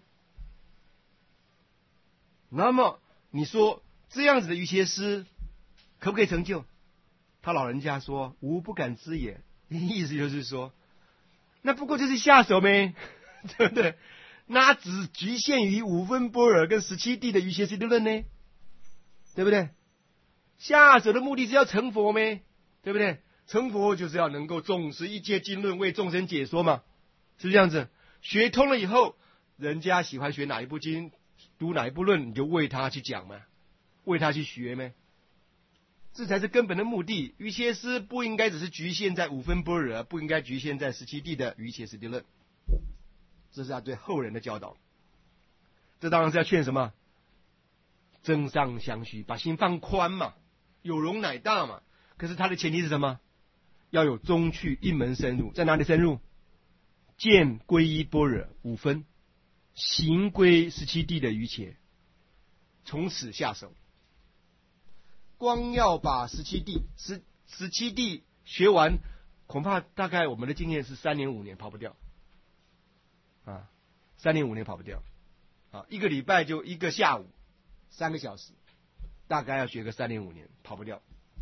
那么你说这样子的瑜伽师可不可以成就？他老人家说无不敢知也，意思就是说，那不过就是下手呗，对不对？那只局限于五分般若跟十七地的瑜伽师地论呢，对不对？下手的目的是要成佛咩？对不对？成佛就是要能够总持一切经论为众生解说嘛，是不是这样子？学通了以后，人家喜欢学哪一部经，读哪一部论，你就为他去讲嘛，为他去学咩？这才是根本的目的。瑜伽师不应该只是局限在五分般若，不应该局限在十七地的瑜伽师地论，这是他对后人的教导。这当然是要劝什么？增上相续，把心放宽嘛，有容乃大嘛。可是他的前提是什么？要有中去一门深入。在哪里深入？见皈依般若五分，行归十七地的瑜伽，从此下手。光要把十七地十十七地学完，恐怕大概我们的经验是三年五年跑不掉啊，三年五年跑不掉啊，一个礼拜就一个下午三个小时，大概要学个三年五年跑不掉。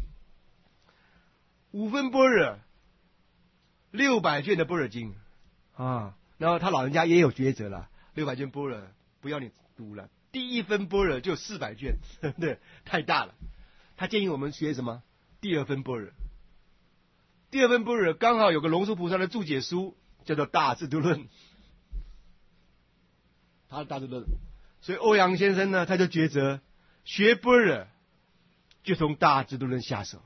五分般若，六百卷的般若经啊，然后他老人家也有抉择了，六百卷般若不要你读了，第一分般若就四百卷，对，太大了。他建议我们学什么？第二分般若。第二分般若刚好有个龙树菩萨的注解书，叫做《大智度论》，他的《大智度论》，所以欧阳先生呢，他就抉择学般若，就从《大智度论》下手。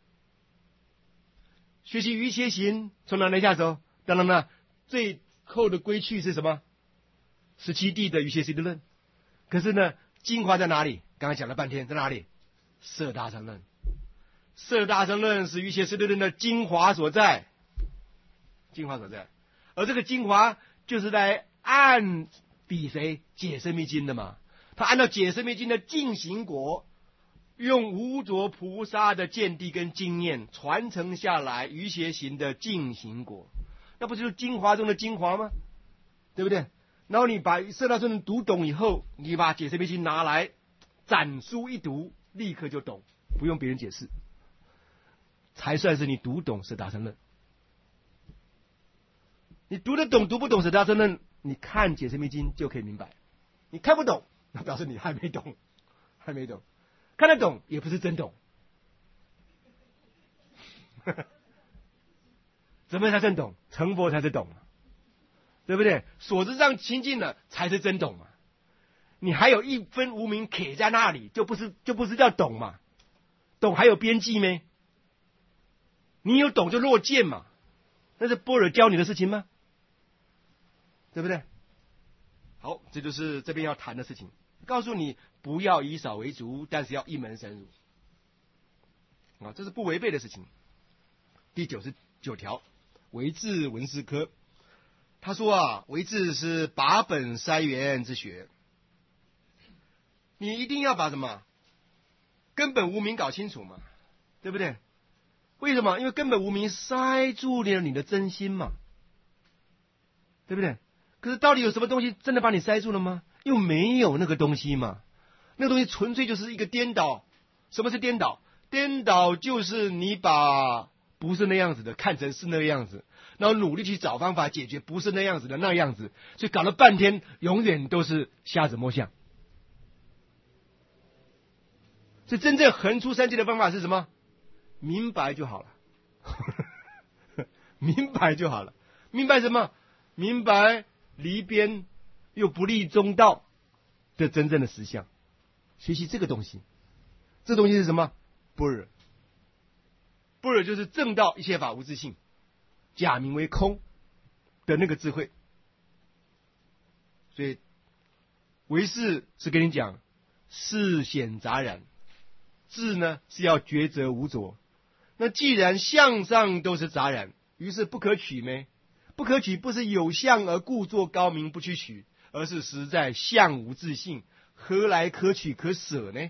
学习瑜伽行从哪里下手？当然了，最后的归去是什么？十七地的瑜伽师地论。可是呢，精华在哪里？刚才讲了半天，在哪里？摄大乘论。摄大乘论是瑜伽师地论的精华所在，精华所在。而这个精华就是来按比谁？解深密经的嘛。他按照解深密经的净行果，用无着菩萨的见地跟经验传承下来瑜伽行的净行果，那不就是精华中的精华吗？对不对？然后你把摄大乘论读懂以后，你把解深密经拿来展书一读，立刻就懂，不用别人解释，才算是你读懂摄大乘论。你读得懂读不懂摄大乘论，你看解深密经就可以明白。你看不懂，那表示你还没懂，还没懂。看得懂也不是真懂，怎么才真懂？成佛才是懂，对不对？所知上清净了才是真懂嘛。你还有一分无明卡在那里，就不是就不是叫懂嘛。懂还有边际咩？你有懂就落见嘛，那是般若教你的事情吗？对不对？好，这就是这边要谈的事情。告诉你不要以少为足，但是要一门深入啊，这是不违背的事情。第九十九条，唯智闻思科，他说啊，唯智是把本筛源之学，你一定要把什么根本无明搞清楚嘛，对不对？为什么？因为根本无明塞住了你的真心嘛，对不对？可是到底有什么东西真的把你塞住了吗？ 又没有那个东西嘛，那个东西纯粹就是一个颠倒。什么是颠倒？颠倒就是你把不是那样子的看成是那个样子，然后努力去找方法解决不是那样子的那样子，所以搞了半天永远都是瞎子摸象。所以真正横出三界的方法是什么？明白就好了。明白就好了。明白什么？明白离边又不立中道的真正的实相。学习这个东西，这东西是什么？般若。般若就是正道一切法无自性，假名为空的那个智慧。所以唯识是跟你讲事显杂然，智呢是要抉择无着。那既然相上都是杂然，于是不可取咩？不可取不是有相而故作高明不去取，而是实在相无自性，何来可取可舍呢？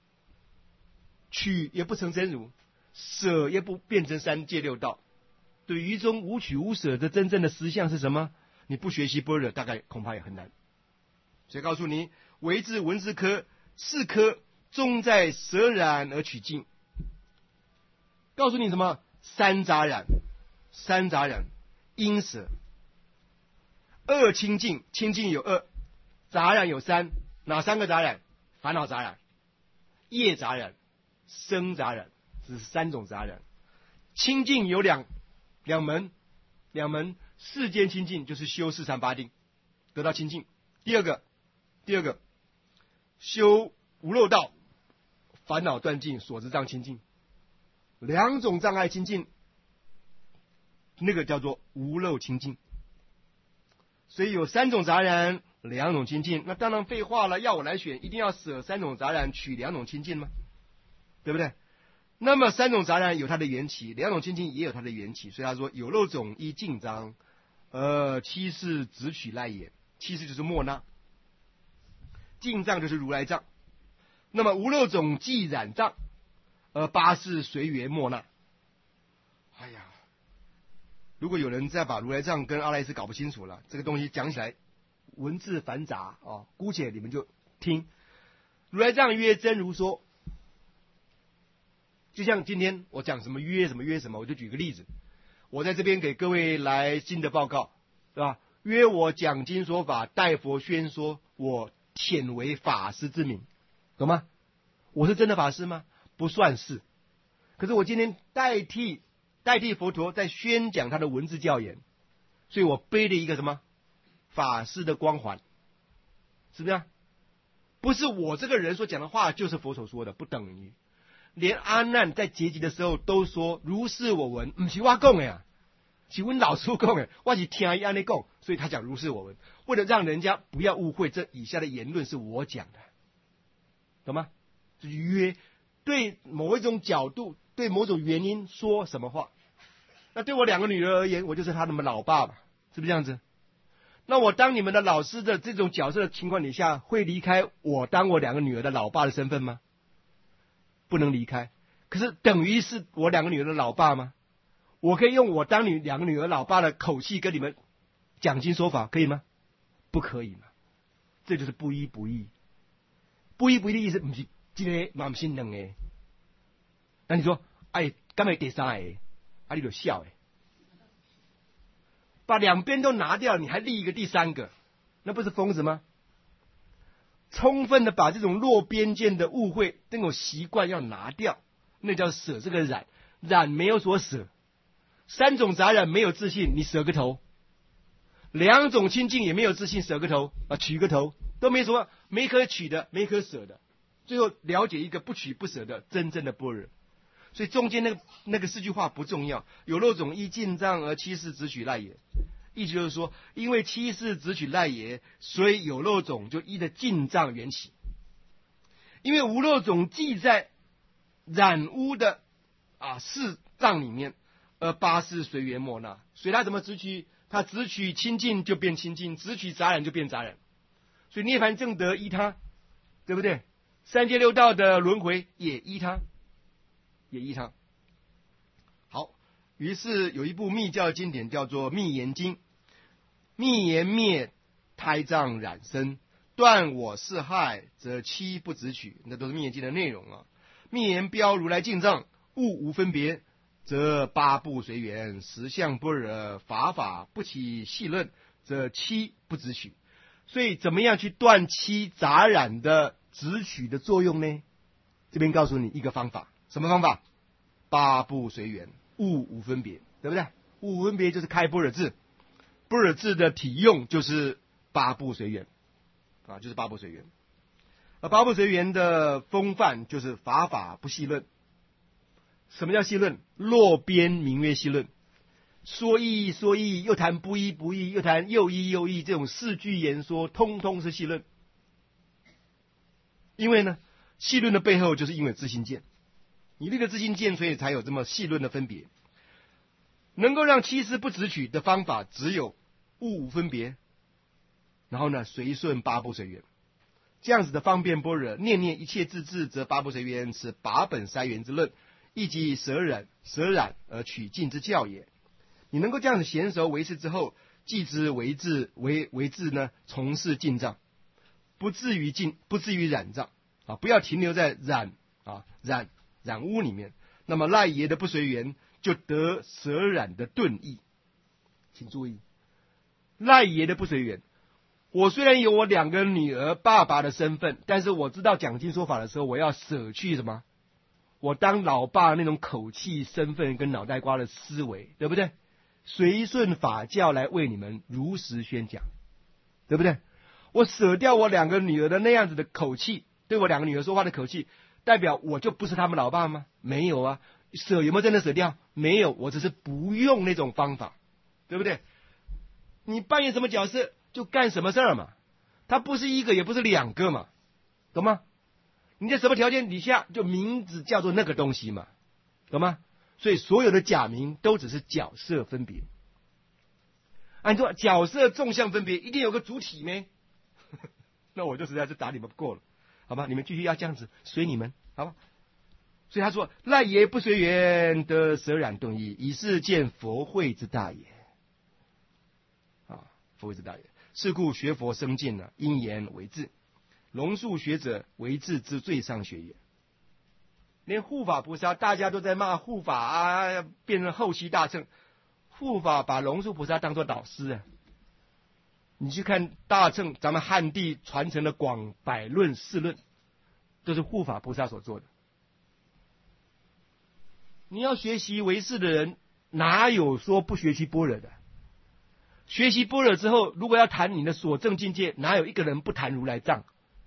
取也不成真如，舍也不变成三界六道。对于中无取无舍的真正的实相是什么？你不学习般若，大概恐怕也很难。所以告诉你，唯知闻思科四科终在舍染而取净。告诉你什么？三杂染，三杂染，因舍。二清净，清净有二，杂染有三。哪三个杂染？烦恼杂染、业杂染、生杂染，这是三种杂染。清净有两两门，两门世间清净就是修四禅八定，得到清净。第二个，第二个修无漏道，烦恼断尽，所知障清净。两种障碍清净，那个叫做无漏清净。所以有三种杂染，两种清净。那当然废话了，要我来选，一定要舍三种杂染，取两种清净吗？对不对？那么三种杂染有它的缘起，两种清净也有它的缘起。所以他说有漏种依净障，呃，七事直取赖也。七事就是末那，净障就是如来藏。那么无漏种即染障，而八事随缘末那。哎呀，如果有人再把如来藏跟阿赖耶识搞不清楚了，这个东西讲起来文字繁杂哦，姑且你们就听。如来藏曰真如说，就像今天我讲什么约什么约什么，我就举个例子，我在这边给各位来新的报告，对吧？约我讲经说法，代佛宣说，我忝为法师之名，懂吗？我是真的法师吗？不算是。可是我今天代替代替佛陀在宣讲他的文字教言，所以我背了一个什么法师的光环，是不是啊？不是我这个人所讲的话就是佛所说的，不等于。连阿难在结集的时候都说如是我闻，不是我讲的呀，是我老师讲的，我是听他这样讲，所以他讲如是我闻，为了让人家不要误会这以下的言论是我讲的，懂吗？就是约对某一种角度，对某种原因说什么话。那对我两个女儿而言，我就是他们老爸爸，是不是这样子？那我当你们的老师的这种角色的情况底下，会离开我当我两个女儿的老爸的身份吗？不能离开。可是等于是我两个女儿的老爸吗？我可以用我当你两个女儿老爸的口气跟你们讲经说法，可以吗？不可以嘛。这就是不依不义。不依不义的意思不是这个嘛，不是两个。那你说，哎，干嘛第三个？啊，你就笑哎，把两边都拿掉，你还立一个第三个，那不是疯子吗？充分的把这种弱边界的误会、这种习惯要拿掉，那叫舍这个染，染没有所舍。三种杂染没有自信，你舍个头；两种清净也没有自信，舍个头啊，取个头都没什么，没可取的，没可舍的。最后了解一个不取不舍的真正的般若。所以中间那个那个四句话不重要，有漏种依净障而七事直取赖也。意思就是说，因为七事直取赖也，所以有漏种就依的净障缘起。因为无漏种记在染污的啊四障里面，而八事随缘末那，所以他怎么直取？他直取清净就变清净，直取杂染就变杂染。所以涅槃正德依他，对不对？三界六道的轮回也依他。也依他。好，于是有一部密教经典叫做《密言经》，密言灭胎障染身， 断我是害，则七不直取，那都是密言经的内容啊。密言标如来净藏，物无分别，则八部随缘，实相般若，法法不起细论，则七不直取。所以怎么样去断七杂染的直取的作用呢？这边告诉你一个方法，什么方法？八部随缘，物无分别，对不对？物无分别就是开般若智，般若智的体用就是八部随缘啊，就是八部随缘。而八部随缘的风范就是法法不细论。什么叫细论？落边名曰细论。说义说义，又谈不义不义，又谈又义又义，这种四句言说，通通是细论。因为呢，细论的背后就是因为自性见，你那个自性见，所以才有这么细论的分别。能够让七事不直取的方法，只有物无分别，然后呢，随顺八部随缘，这样子的方便般若，念念一切自治，则八部随缘是八本三缘之论，亦即舍染舍染而取尽之教也。你能够这样子娴熟为事之后，继之为智为为智呢，从事净障，不至于净，不至于染障啊，不要停留在染啊染染污里面。那么赖耶的不随缘，就得舍染的顿意。请注意，赖耶的不随缘。我虽然有我两个女儿爸爸的身份，但是我知道讲经说法的时候，我要舍去什么？我当老爸那种口气、身份跟脑袋瓜的思维，对不对？随顺法教来为你们如实宣讲，对不对？我舍掉我两个女儿的那样子的口气，对我两个女儿说话的口气，代表我就不是他们老爸吗？没有啊。舍有没有真的舍掉？没有，我只是不用那种方法，对不对？你扮演什么角色就干什么事儿嘛，他不是一个也不是两个嘛，懂吗？你在什么条件底下，就名字叫做那个东西嘛，懂吗？所以所有的假名都只是角色分别。按说角色纵向分别，一定有个主体咩？那我就实在是打你们不过了，好吧？你们继续要这样子，随你们，好吧？所以他说：“赖耶不随缘，得舍染顿意，以是见佛慧之大也。”啊，佛慧之大也。是故学佛生进呢，因言为智。龙树学者为智之最上学也。连护法菩萨大家都在骂护法啊，变成后期大乘。护法把龙树菩萨当作导师啊。你去看大乘，咱们汉地传承的广百论、四论，都是护法菩萨所做的。你要学习唯识的人，哪有说不学习般若的？学习般若之后，如果要谈你的所证境界，哪有一个人不谈如来藏？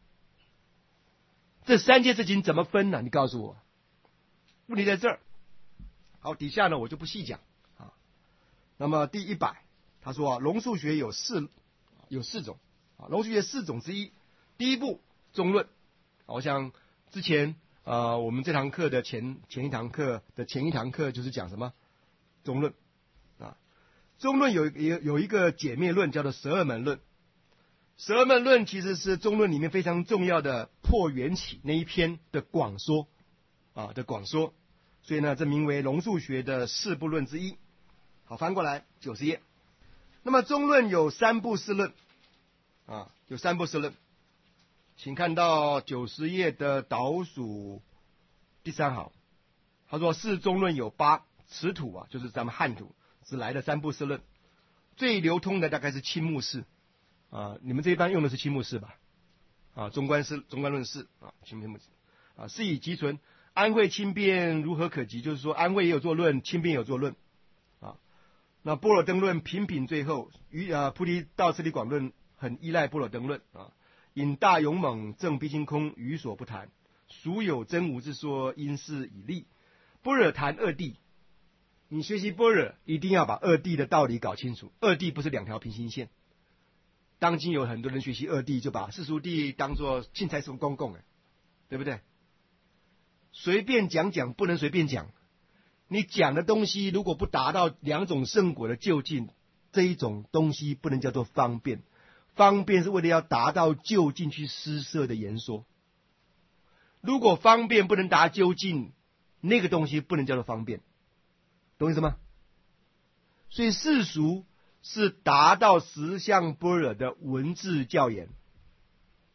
这三件事情怎么分呢？你告诉我。问题在这儿。好，底下呢我就不细讲啊。那么第一百，他说啊，龙树学有四有四种啊，龙树学四种之一。第一步中论，我想之前呃我们这堂课的前前一堂课的前一堂课就是讲什么中论啊。中论有有有一个解灭论，叫做十二门论。十二门论其实是中论里面非常重要的破缘起那一篇的广说啊的广说，所以呢，这名为龙树学的四部论之一。好，翻过来九十页。那么中论有三部四论啊，有三部四论，请看到九十页的倒数第三行，他说四中论有八，此土啊就是咱们汉土只来的三部四论，最流通的大概是青木式。啊，你们这一班用的是青木式吧？啊，中观式、中观论式啊，青木式啊，是以集存安慧轻便如何可及？就是说，安慧也有做论，轻便也有做论啊。那般若灯论品品最后，于啊菩提道次第广论很依赖般若灯论啊。引大勇猛正毕竟空，余所不谈。孰有真无之说？因事以立。般若谈二谛，你学习般若一定要把二谛的道理搞清楚。二谛不是两条平行线。当今有很多人学习二谛，就把世俗谛当作钦差公公，哎，对不对？随便讲讲不能随便讲，你讲的东西如果不达到两种圣果的究竟，这一种东西不能叫做方便。方便是为了要达到究竟去施设的言说。如果方便不能达究竟，那个东西不能叫做方便，懂意思吗？所以世俗是达到实相般若的文字教言，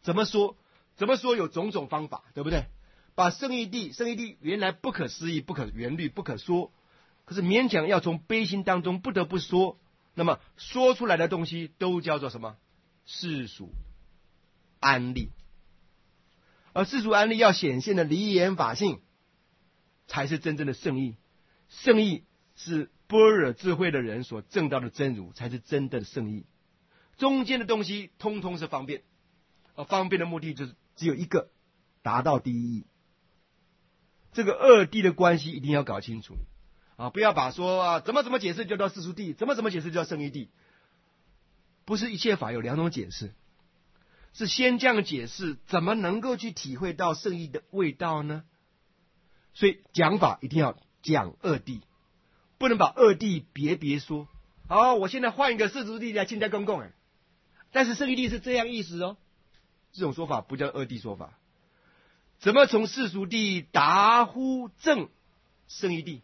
怎么说？怎么说有种种方法，对不对？把圣义谛，圣义谛原来不可思议、不可言喻、不可说，可是勉强要从悲心当中不得不说，那么说出来的东西都叫做什么？世俗安立。而世俗安立要显现的离言法性，才是真正的圣义。圣义是般若智慧的人所证到的真如，才是真的圣义。中间的东西通通是方便，而方便的目的就是只有一个，达到第一义。这个二谛的关系一定要搞清楚啊！不要把说啊怎么怎么解释就叫世俗谛，怎么怎么解释就叫圣义谛。不是一切法有两种解释，是先这样解释，怎么能够去体会到圣义的味道呢？所以讲法一定要讲二谛，不能把二谛别别说。好，我现在换一个世俗谛来亲在公共，哎，但是圣义谛是这样意思哦。这种说法不叫二谛说法。怎么从世俗谛达乎正圣义谛？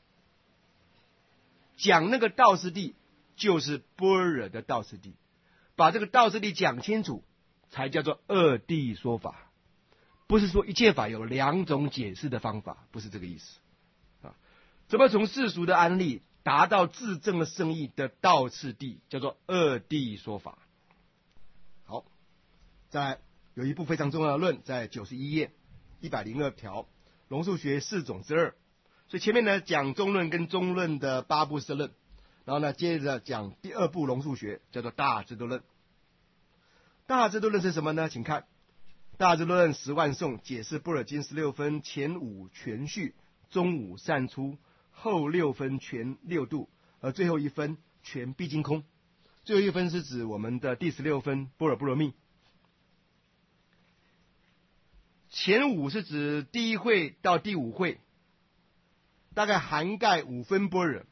讲那个道次第，就是般若的道次第，把这个道次第讲清楚，才叫做二谛说法。不是说一切法有两种解释的方法，不是这个意思啊。怎么从世俗的安立达到自证的圣义的道次第，叫做二谛说法。好，再来有一部非常重要的论，在九十一页一百零二条，龙树学四种之二。所以前面呢讲中论跟中论的八部社论，然后呢接着讲第二部龙树学，叫做大智度论。大智度论是什么呢？请看大智度论十万颂，解释般若经十六分，前五全序，中五善出，后六分全六度，而最后一分全毕竟空。最后一分是指我们的第十六分般若波罗蜜。前五是指第一会到第五会，大概涵盖五分般若，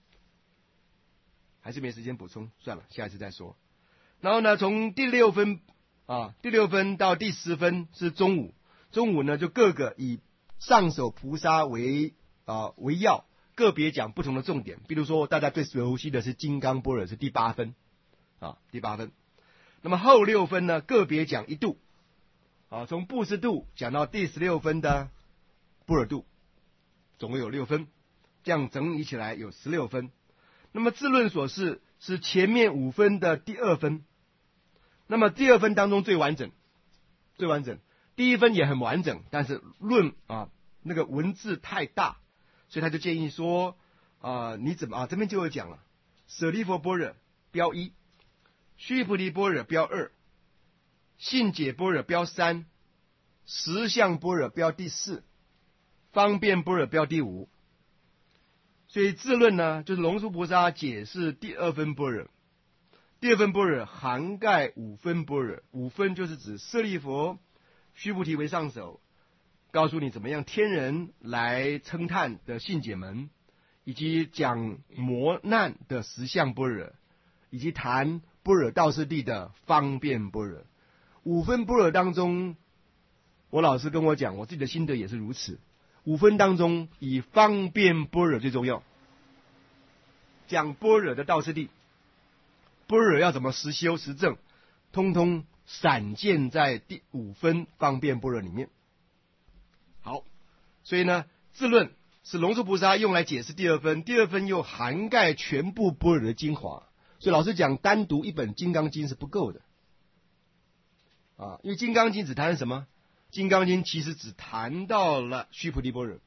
还是没时间补充，算了，下一次再说。然后呢，从第六分啊，第六分到第十分是中五，中五呢就各个以上首菩萨为啊为要，个别讲不同的重点。比如说大家最熟悉的是金刚般若，是第八分啊，第八分。那么后六分呢，个别讲一度啊，从布施度讲到第十六分的般若度，总共有六分，这样整理起来有十六分。那么自论所示是前面五分的第二分，那么第二分当中最完整，最完整。第一分也很完整，但是论啊那个文字太大，所以他就建议说啊，你怎么啊这边就有讲了，舍利弗般若标一，须菩提般若标二，信解般若标三，实相般若标第四，方便般若标第五。所以自论呢，就是龙树菩萨解释第二分般若。第二分般若涵盖五分般若，五分就是指舍利弗、须菩提为上首，告诉你怎么样天人来称叹的信解门，以及讲磨难的实相般若，以及谈般若道次第的方便般若。五分般若当中，我老师跟我讲，我自己的心得也是如此。五分当中，以方便般若最重要。讲般若的道次第，般若要怎么实修实证，通通散见在第五分方便般若里面。好，所以呢，自论是龙树菩萨用来解释第二分，第二分又涵盖全部般若的精华。所以老师讲，单独一本《金刚经》是不够的啊，因为《金刚经》只谈什么？《金刚经》其实只谈到了须菩提般若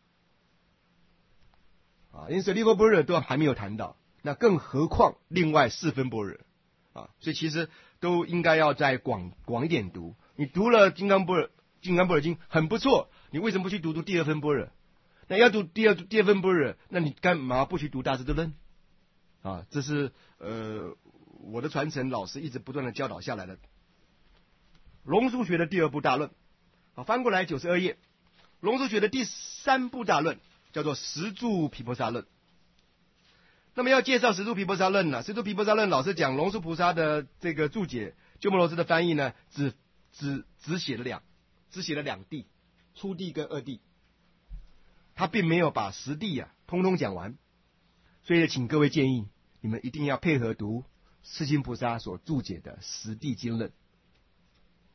啊，因为舍利弗般若都还没有谈到，那更何况另外四分般若啊，所以其实都应该要再广广一点读。你读了金刚般若、金刚般若经很不错，你为什么不去读读第二分般若？那要读第二第二分般若，那你干嘛不去读大智度论啊？这是呃我的传承老师一直不断的教导下来的。龙树学的第二部大论。好，翻过来九十二页，龙树学的第三部大论叫做十住毗婆沙论。那么要介绍十住毗婆沙论呢，十住毗婆沙论老师讲龙树菩萨的这个注解，鸠摩罗什的翻译呢，只只只写了两，只写了两谛，初谛跟二谛，他并没有把十谛啊通通讲完，所以请各位建议你们一定要配合读世亲菩萨所注解的十谛经论。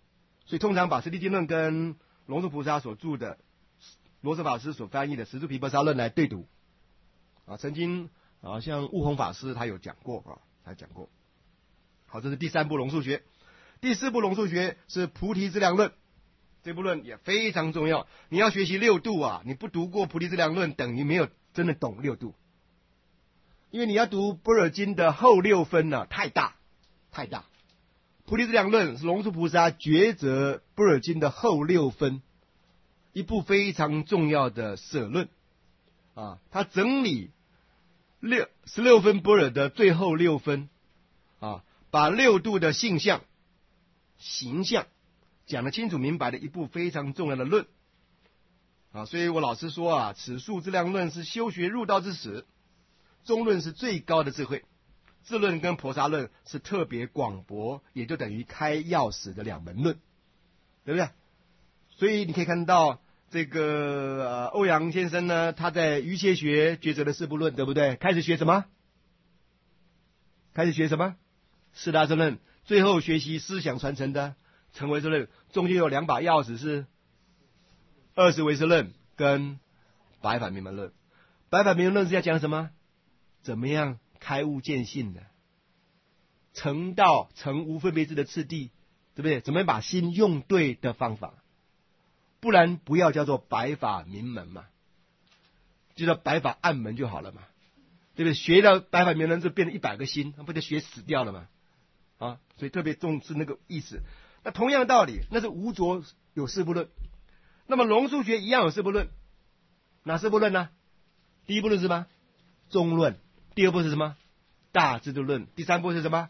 所以通常把《实地经论》跟龙树菩萨所著的罗什法师所翻译的《十住毗婆沙论》来对读。啊，曾经啊，像悟空法师他有讲过啊，他讲过。好，这是第三部龙树学。第四部龙树学是《菩提资粮论》，这部论也非常重要。你要学习六度啊，你不读过《菩提资粮论》，等于没有真的懂六度。因为你要读《般若经》的后六分呢、啊，太大太大。《菩提资粮论》是龙树菩萨抉择《般若经》的后六分，一部非常重要的舍论啊。他整理六十六分般若的最后六分啊，把六度的性相、形象讲得清楚明白的一部非常重要的论啊。所以我老师说啊，此述资粮论是修学入道之始，中论是最高的智慧，智论跟婆沙论是特别广博，也就等于开钥匙的两门论，对不对？所以你可以看到这个、呃、欧阳先生呢，他在瑜伽学抉择的四部论，对不对？开始学什么？开始学什么？四大正论，最后学习思想传承的成唯识论，中间有两把钥匙是二十唯识论跟百法明门论。百法明门论是要讲什么？怎么样开悟见性的，成道成无分别智的次第，对不对？怎么样把心用对的方法，不然不要叫做百法明门嘛，就叫百法暗门就好了嘛，对不对？学到百法明门就变成一百个心，不就学死掉了嘛？啊，所以特别重视那个意思。那同样道理，那是无着有四部论，那么龙树学一样有四部论，哪四部论呢？第一部论是什么？中论。第二部是什么？大智度论。第三部是什么？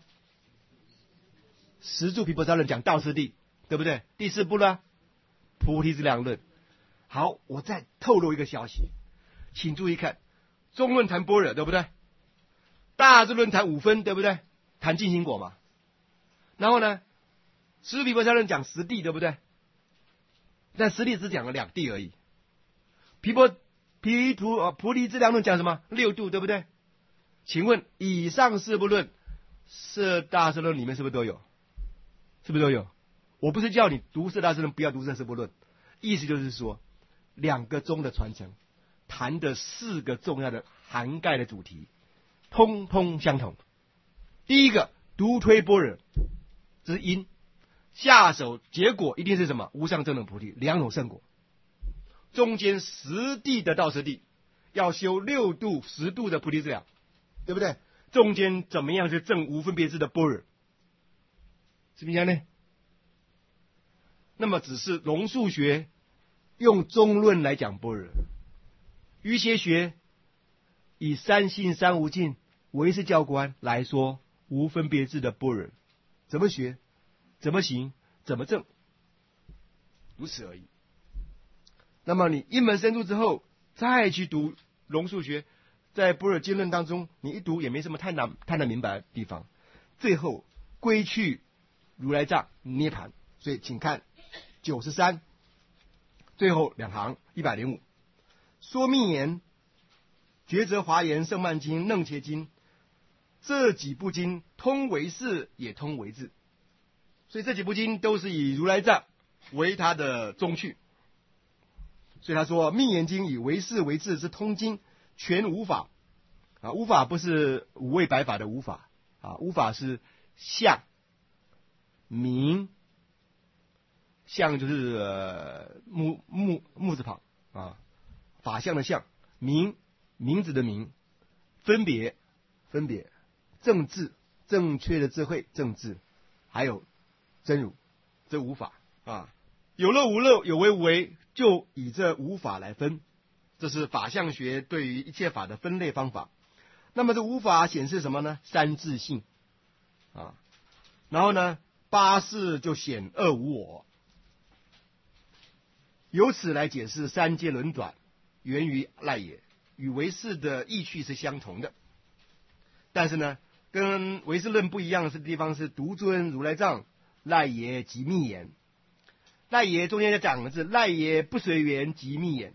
十住毗婆沙论，讲道次第，对不对？第四部呢？菩提资粮论。好，我再透露一个消息，请注意看，中论谈般若，对不对？大智论谈五分，对不对？谈净心果嘛。然后呢，十住毗婆沙论讲十地，对不对？但十地只讲了两地而已。毗婆毗菩啊菩提资粮论讲什么？六度，对不对？请问以上四部论，四大智论里面是不是都有？是不是都有？我不是叫你读四大智论，不要读这四部论，意思就是说，两个宗的传承，谈的四个重要的涵盖的主题，通通相同。第一个，独推般若，这是因，下手结果一定是什么？无上正等菩提，两种圣果。中间实地的道实地，要修六度十度的菩提资粮，对不对？中间怎么样是证无分别智的般若？是不是这样呢？那么只是龙树学用中论来讲般若，瑜伽学以三性三无尽唯识教观来说无分别智的般若，怎么学？怎么行？怎么证？如此而已。那么你一门深入之后，再去读龙树学，在般若经论当中，你一读也没什么太难太难明白的地方。最后归去如来藏涅盘，所以请看九十三，最后两行一百零五，说密言、抉择华严、胜曼经、楞伽经这几部经通为识也通为智，所以这几部经都是以如来藏为它的宗趣。所以他说密言经以为识为智之通经，全无法啊，无法不是五味百法的无法啊，无法是相名，相就是、呃、木木木字旁啊，法相的相，名名字的名，分别分别，正智正确的智慧正智，还有真如，这无法啊，有漏无漏，有为无为，就以这无法来分，这是法相学对于一切法的分类方法。那么这无法显示什么呢？三自性啊，然后呢，八识就显二无我，由此来解释三界轮转源于赖也，与唯识的意趣是相同的。但是呢，跟唯识论不一样的地方是独尊如来藏赖也即密言。赖也中间在讲的是赖也不随缘即密言，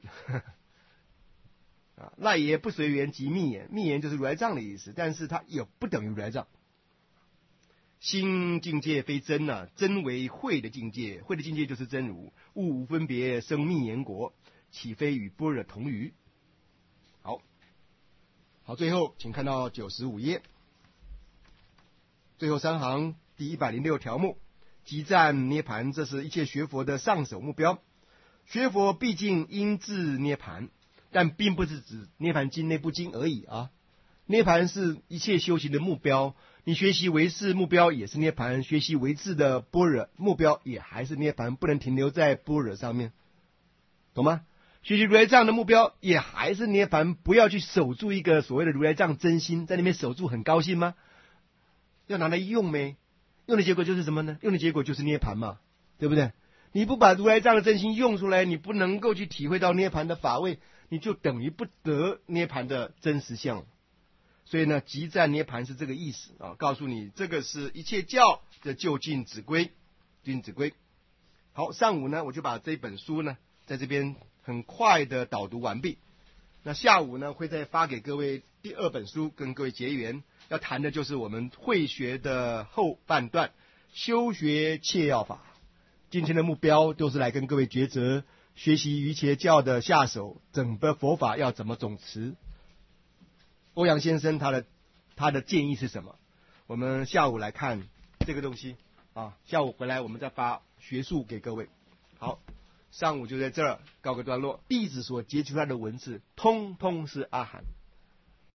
啊，赖也不随缘即密言，密言就是如来藏的意思，但是它也不等于如来藏。 心境界非真啊，真为慧的境界，慧的境界就是真如，物无分别，生密言国，岂非与般若同于？好，好，最后请看到九十五页，最后三行第一百零六条目，即占涅盘，这是一切学佛的上首目标。学佛毕竟应至涅盘，但并不是指涅盘经那部经而已啊。涅盘是一切修行的目标，你学习唯识目标也是涅盘，学习唯智的般若目标也还是涅盘，不能停留在般若上面，懂吗？学习如来藏的目标也还是涅盘，不要去守住一个所谓的如来藏真心，在那边守住很高兴吗？要拿来用没？用的结果就是什么呢？用的结果就是涅盘嘛，对不对？你不把如来藏的真心用出来，你不能够去体会到涅盘的法味，你就等于不得涅盘的真实相。所以呢，即占涅盘是这个意思啊，告诉你这个是一切教的究竟指归，究竟指归。好，上午呢我就把这本书呢在这边很快的导读完毕。那下午呢会再发给各位第二本书，跟各位结缘，要谈的就是我们慧学的后半段，修学切要法。今天的目标都是来跟各位抉择，学习瑜伽教的下手，整个佛法要怎么总持。欧阳先生他的他的建议是什么？我们下午来看这个东西啊，下午回来我们再发学术给各位。好，上午就在这儿告个段落。弟子所截取出来的文字，通通是阿含。